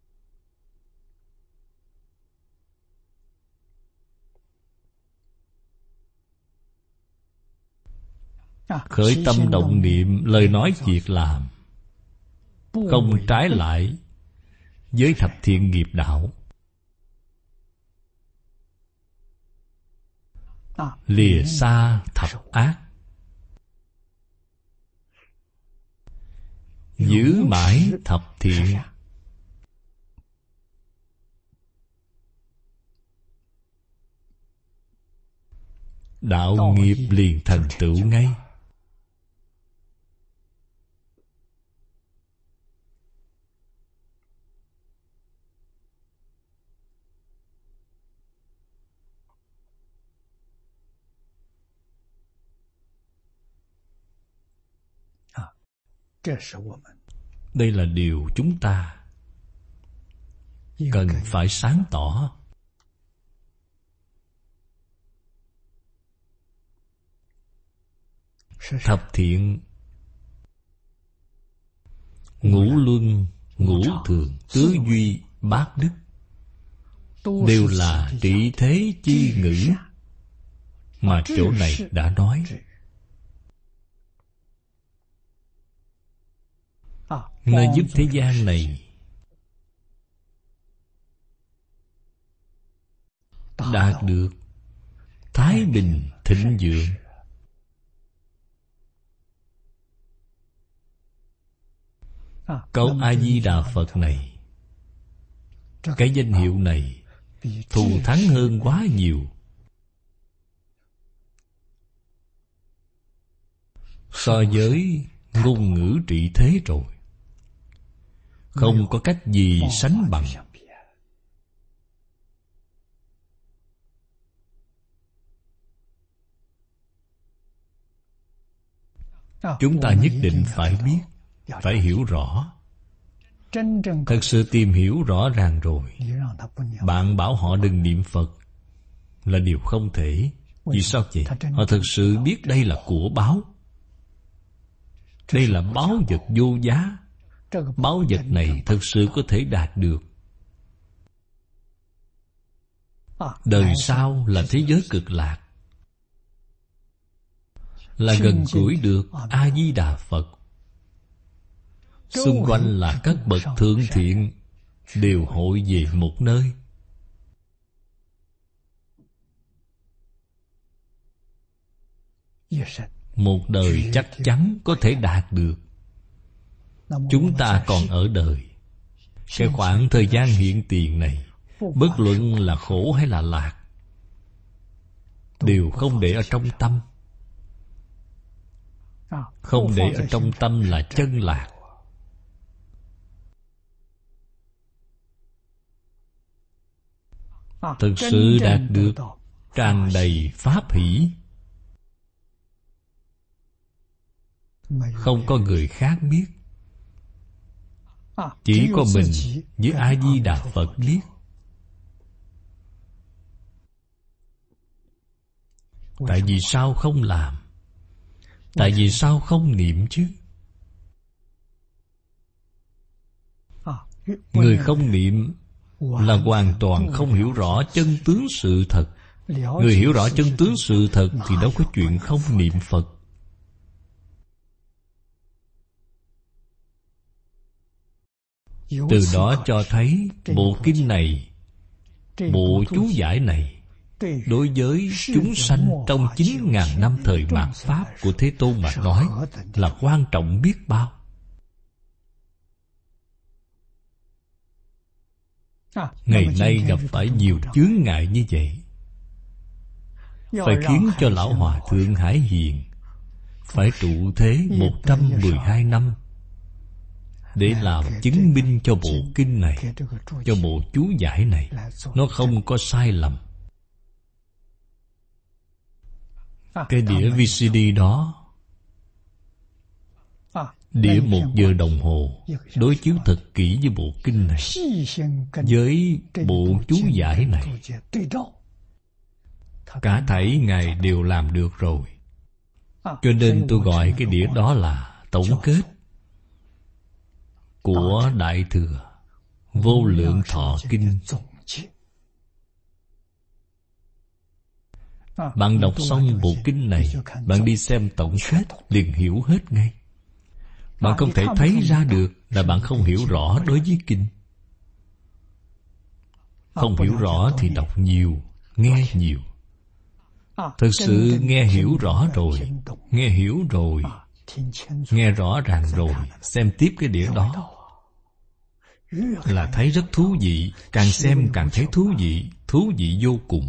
Khởi tâm động niệm, lời nói việc làm không trái lại với thập thiện nghiệp đạo. Lìa xa thập ác, giữ mãi thập thiện. Đạo nghiệp liền thành tựu ngay. Đây là điều chúng ta cần phải sáng tỏ. Thập thiện, ngũ luân, ngũ thường, tứ duy, bát đức đều là trị thế chi ngữ mà chỗ này đã nói. Nơi giúp thế gian này đạt được thái bình thịnh vượng. Câu A Di Đà Phật này, cái danh hiệu này thù thắng hơn quá nhiều so với ngôn ngữ trị thế rồi. Không có cách gì sánh bằng. Chúng ta nhất định phải biết, phải hiểu rõ. Thật sự tìm hiểu rõ ràng rồi, bạn bảo họ đừng niệm Phật là điều không thể. Vì sao vậy? Họ thật sự biết đây là của báu. Đây là báu vật vô giá. Báu vật này thật sự có thể đạt được. Đời sau là thế giới cực lạc, là gần gũi được A Di Đà Phật. Xung quanh là các bậc thượng thiện đều hội về một nơi. Một đời chắc chắn có thể đạt được. Chúng ta còn ở đời, cái khoảng thời gian hiện tiền này, bất luận là khổ hay là lạc, đều không để ở trong tâm. Không để ở trong tâm là chân lạc. Thực sự đạt được tràn đầy pháp hỷ. Không có người khác biết, chỉ có mình với A Di Đà Phật biết. Tại vì sao không làm? Tại vì sao không niệm chứ? Người không niệm là hoàn toàn không hiểu rõ chân tướng sự thật. Người hiểu rõ chân tướng sự thật thì đâu có chuyện không niệm Phật. Từ đó cho thấy bộ kinh này, bộ chú giải này, đối với chúng sanh trong 9.000 năm thời mạt Pháp của Thế Tôn mà nói là quan trọng biết bao. Ngày nay gặp phải nhiều chướng ngại như vậy, phải khiến cho Lão Hòa Thượng Hải Hiền phải trụ thế 112 năm để làm chứng minh cho bộ kinh này, cho bộ chú giải này nó không có sai lầm. Cái đĩa VCD đó Đĩa 1 giờ đồng hồ đối chiếu thật kỹ với bộ kinh này, với bộ chú giải này, cả thảy Ngài đều làm được rồi. Cho nên tôi gọi cái đĩa đó là tổng kết của Đại Thừa Vô Lượng Thọ Kinh. Bạn đọc xong bộ kinh này, bạn đi xem tổng kết liền hiểu hết ngay. Bạn không thể thấy ra được là bạn không hiểu rõ đối với kinh. Không hiểu rõ thì đọc nhiều, nghe nhiều. Thực sự nghe hiểu rõ rồi, nghe hiểu rồi, nghe rõ ràng rồi, xem tiếp cái đĩa đó là thấy rất thú vị. Càng xem càng thấy thú vị vô cùng.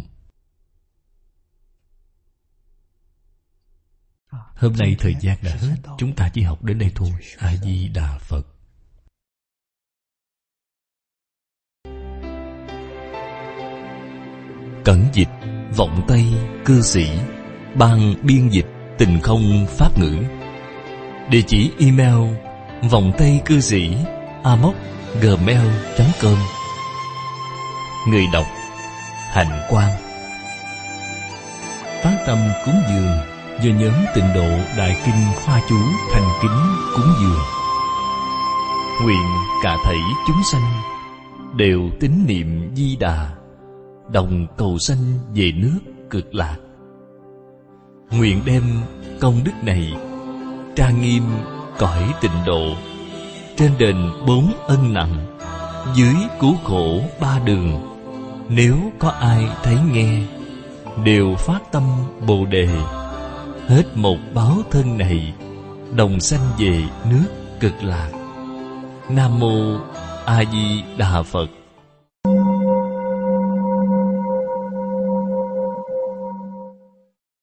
Hôm nay thời gian đã hết, chúng ta chỉ học đến đây thôi. A Di Đà Phật. Cẩn dịch Vọng Tây Cư Sĩ, ban biên dịch Tình Không Pháp Ngữ. Địa chỉ email vọng tây cư sĩ amos@gmail.com. Người đọc Hạnh Quang. Phát tâm cúng dường do nhóm Tịnh Độ Đại Kinh Khoa Chú thành kính cúng dường. Nguyện cả thảy chúng sanh đều tín niệm Di Đà, đồng cầu sanh về nước Cực Lạc. Nguyện đem công đức này trang nghiêm cõi Tịnh Độ, trên đền 4 ân nặng, dưới cứu khổ 3 đường. Nếu có ai thấy nghe, đều phát tâm Bồ Đề, hết một báo thân này, đồng sanh về nước Cực Lạc. Nam Mô A Di Đà Phật.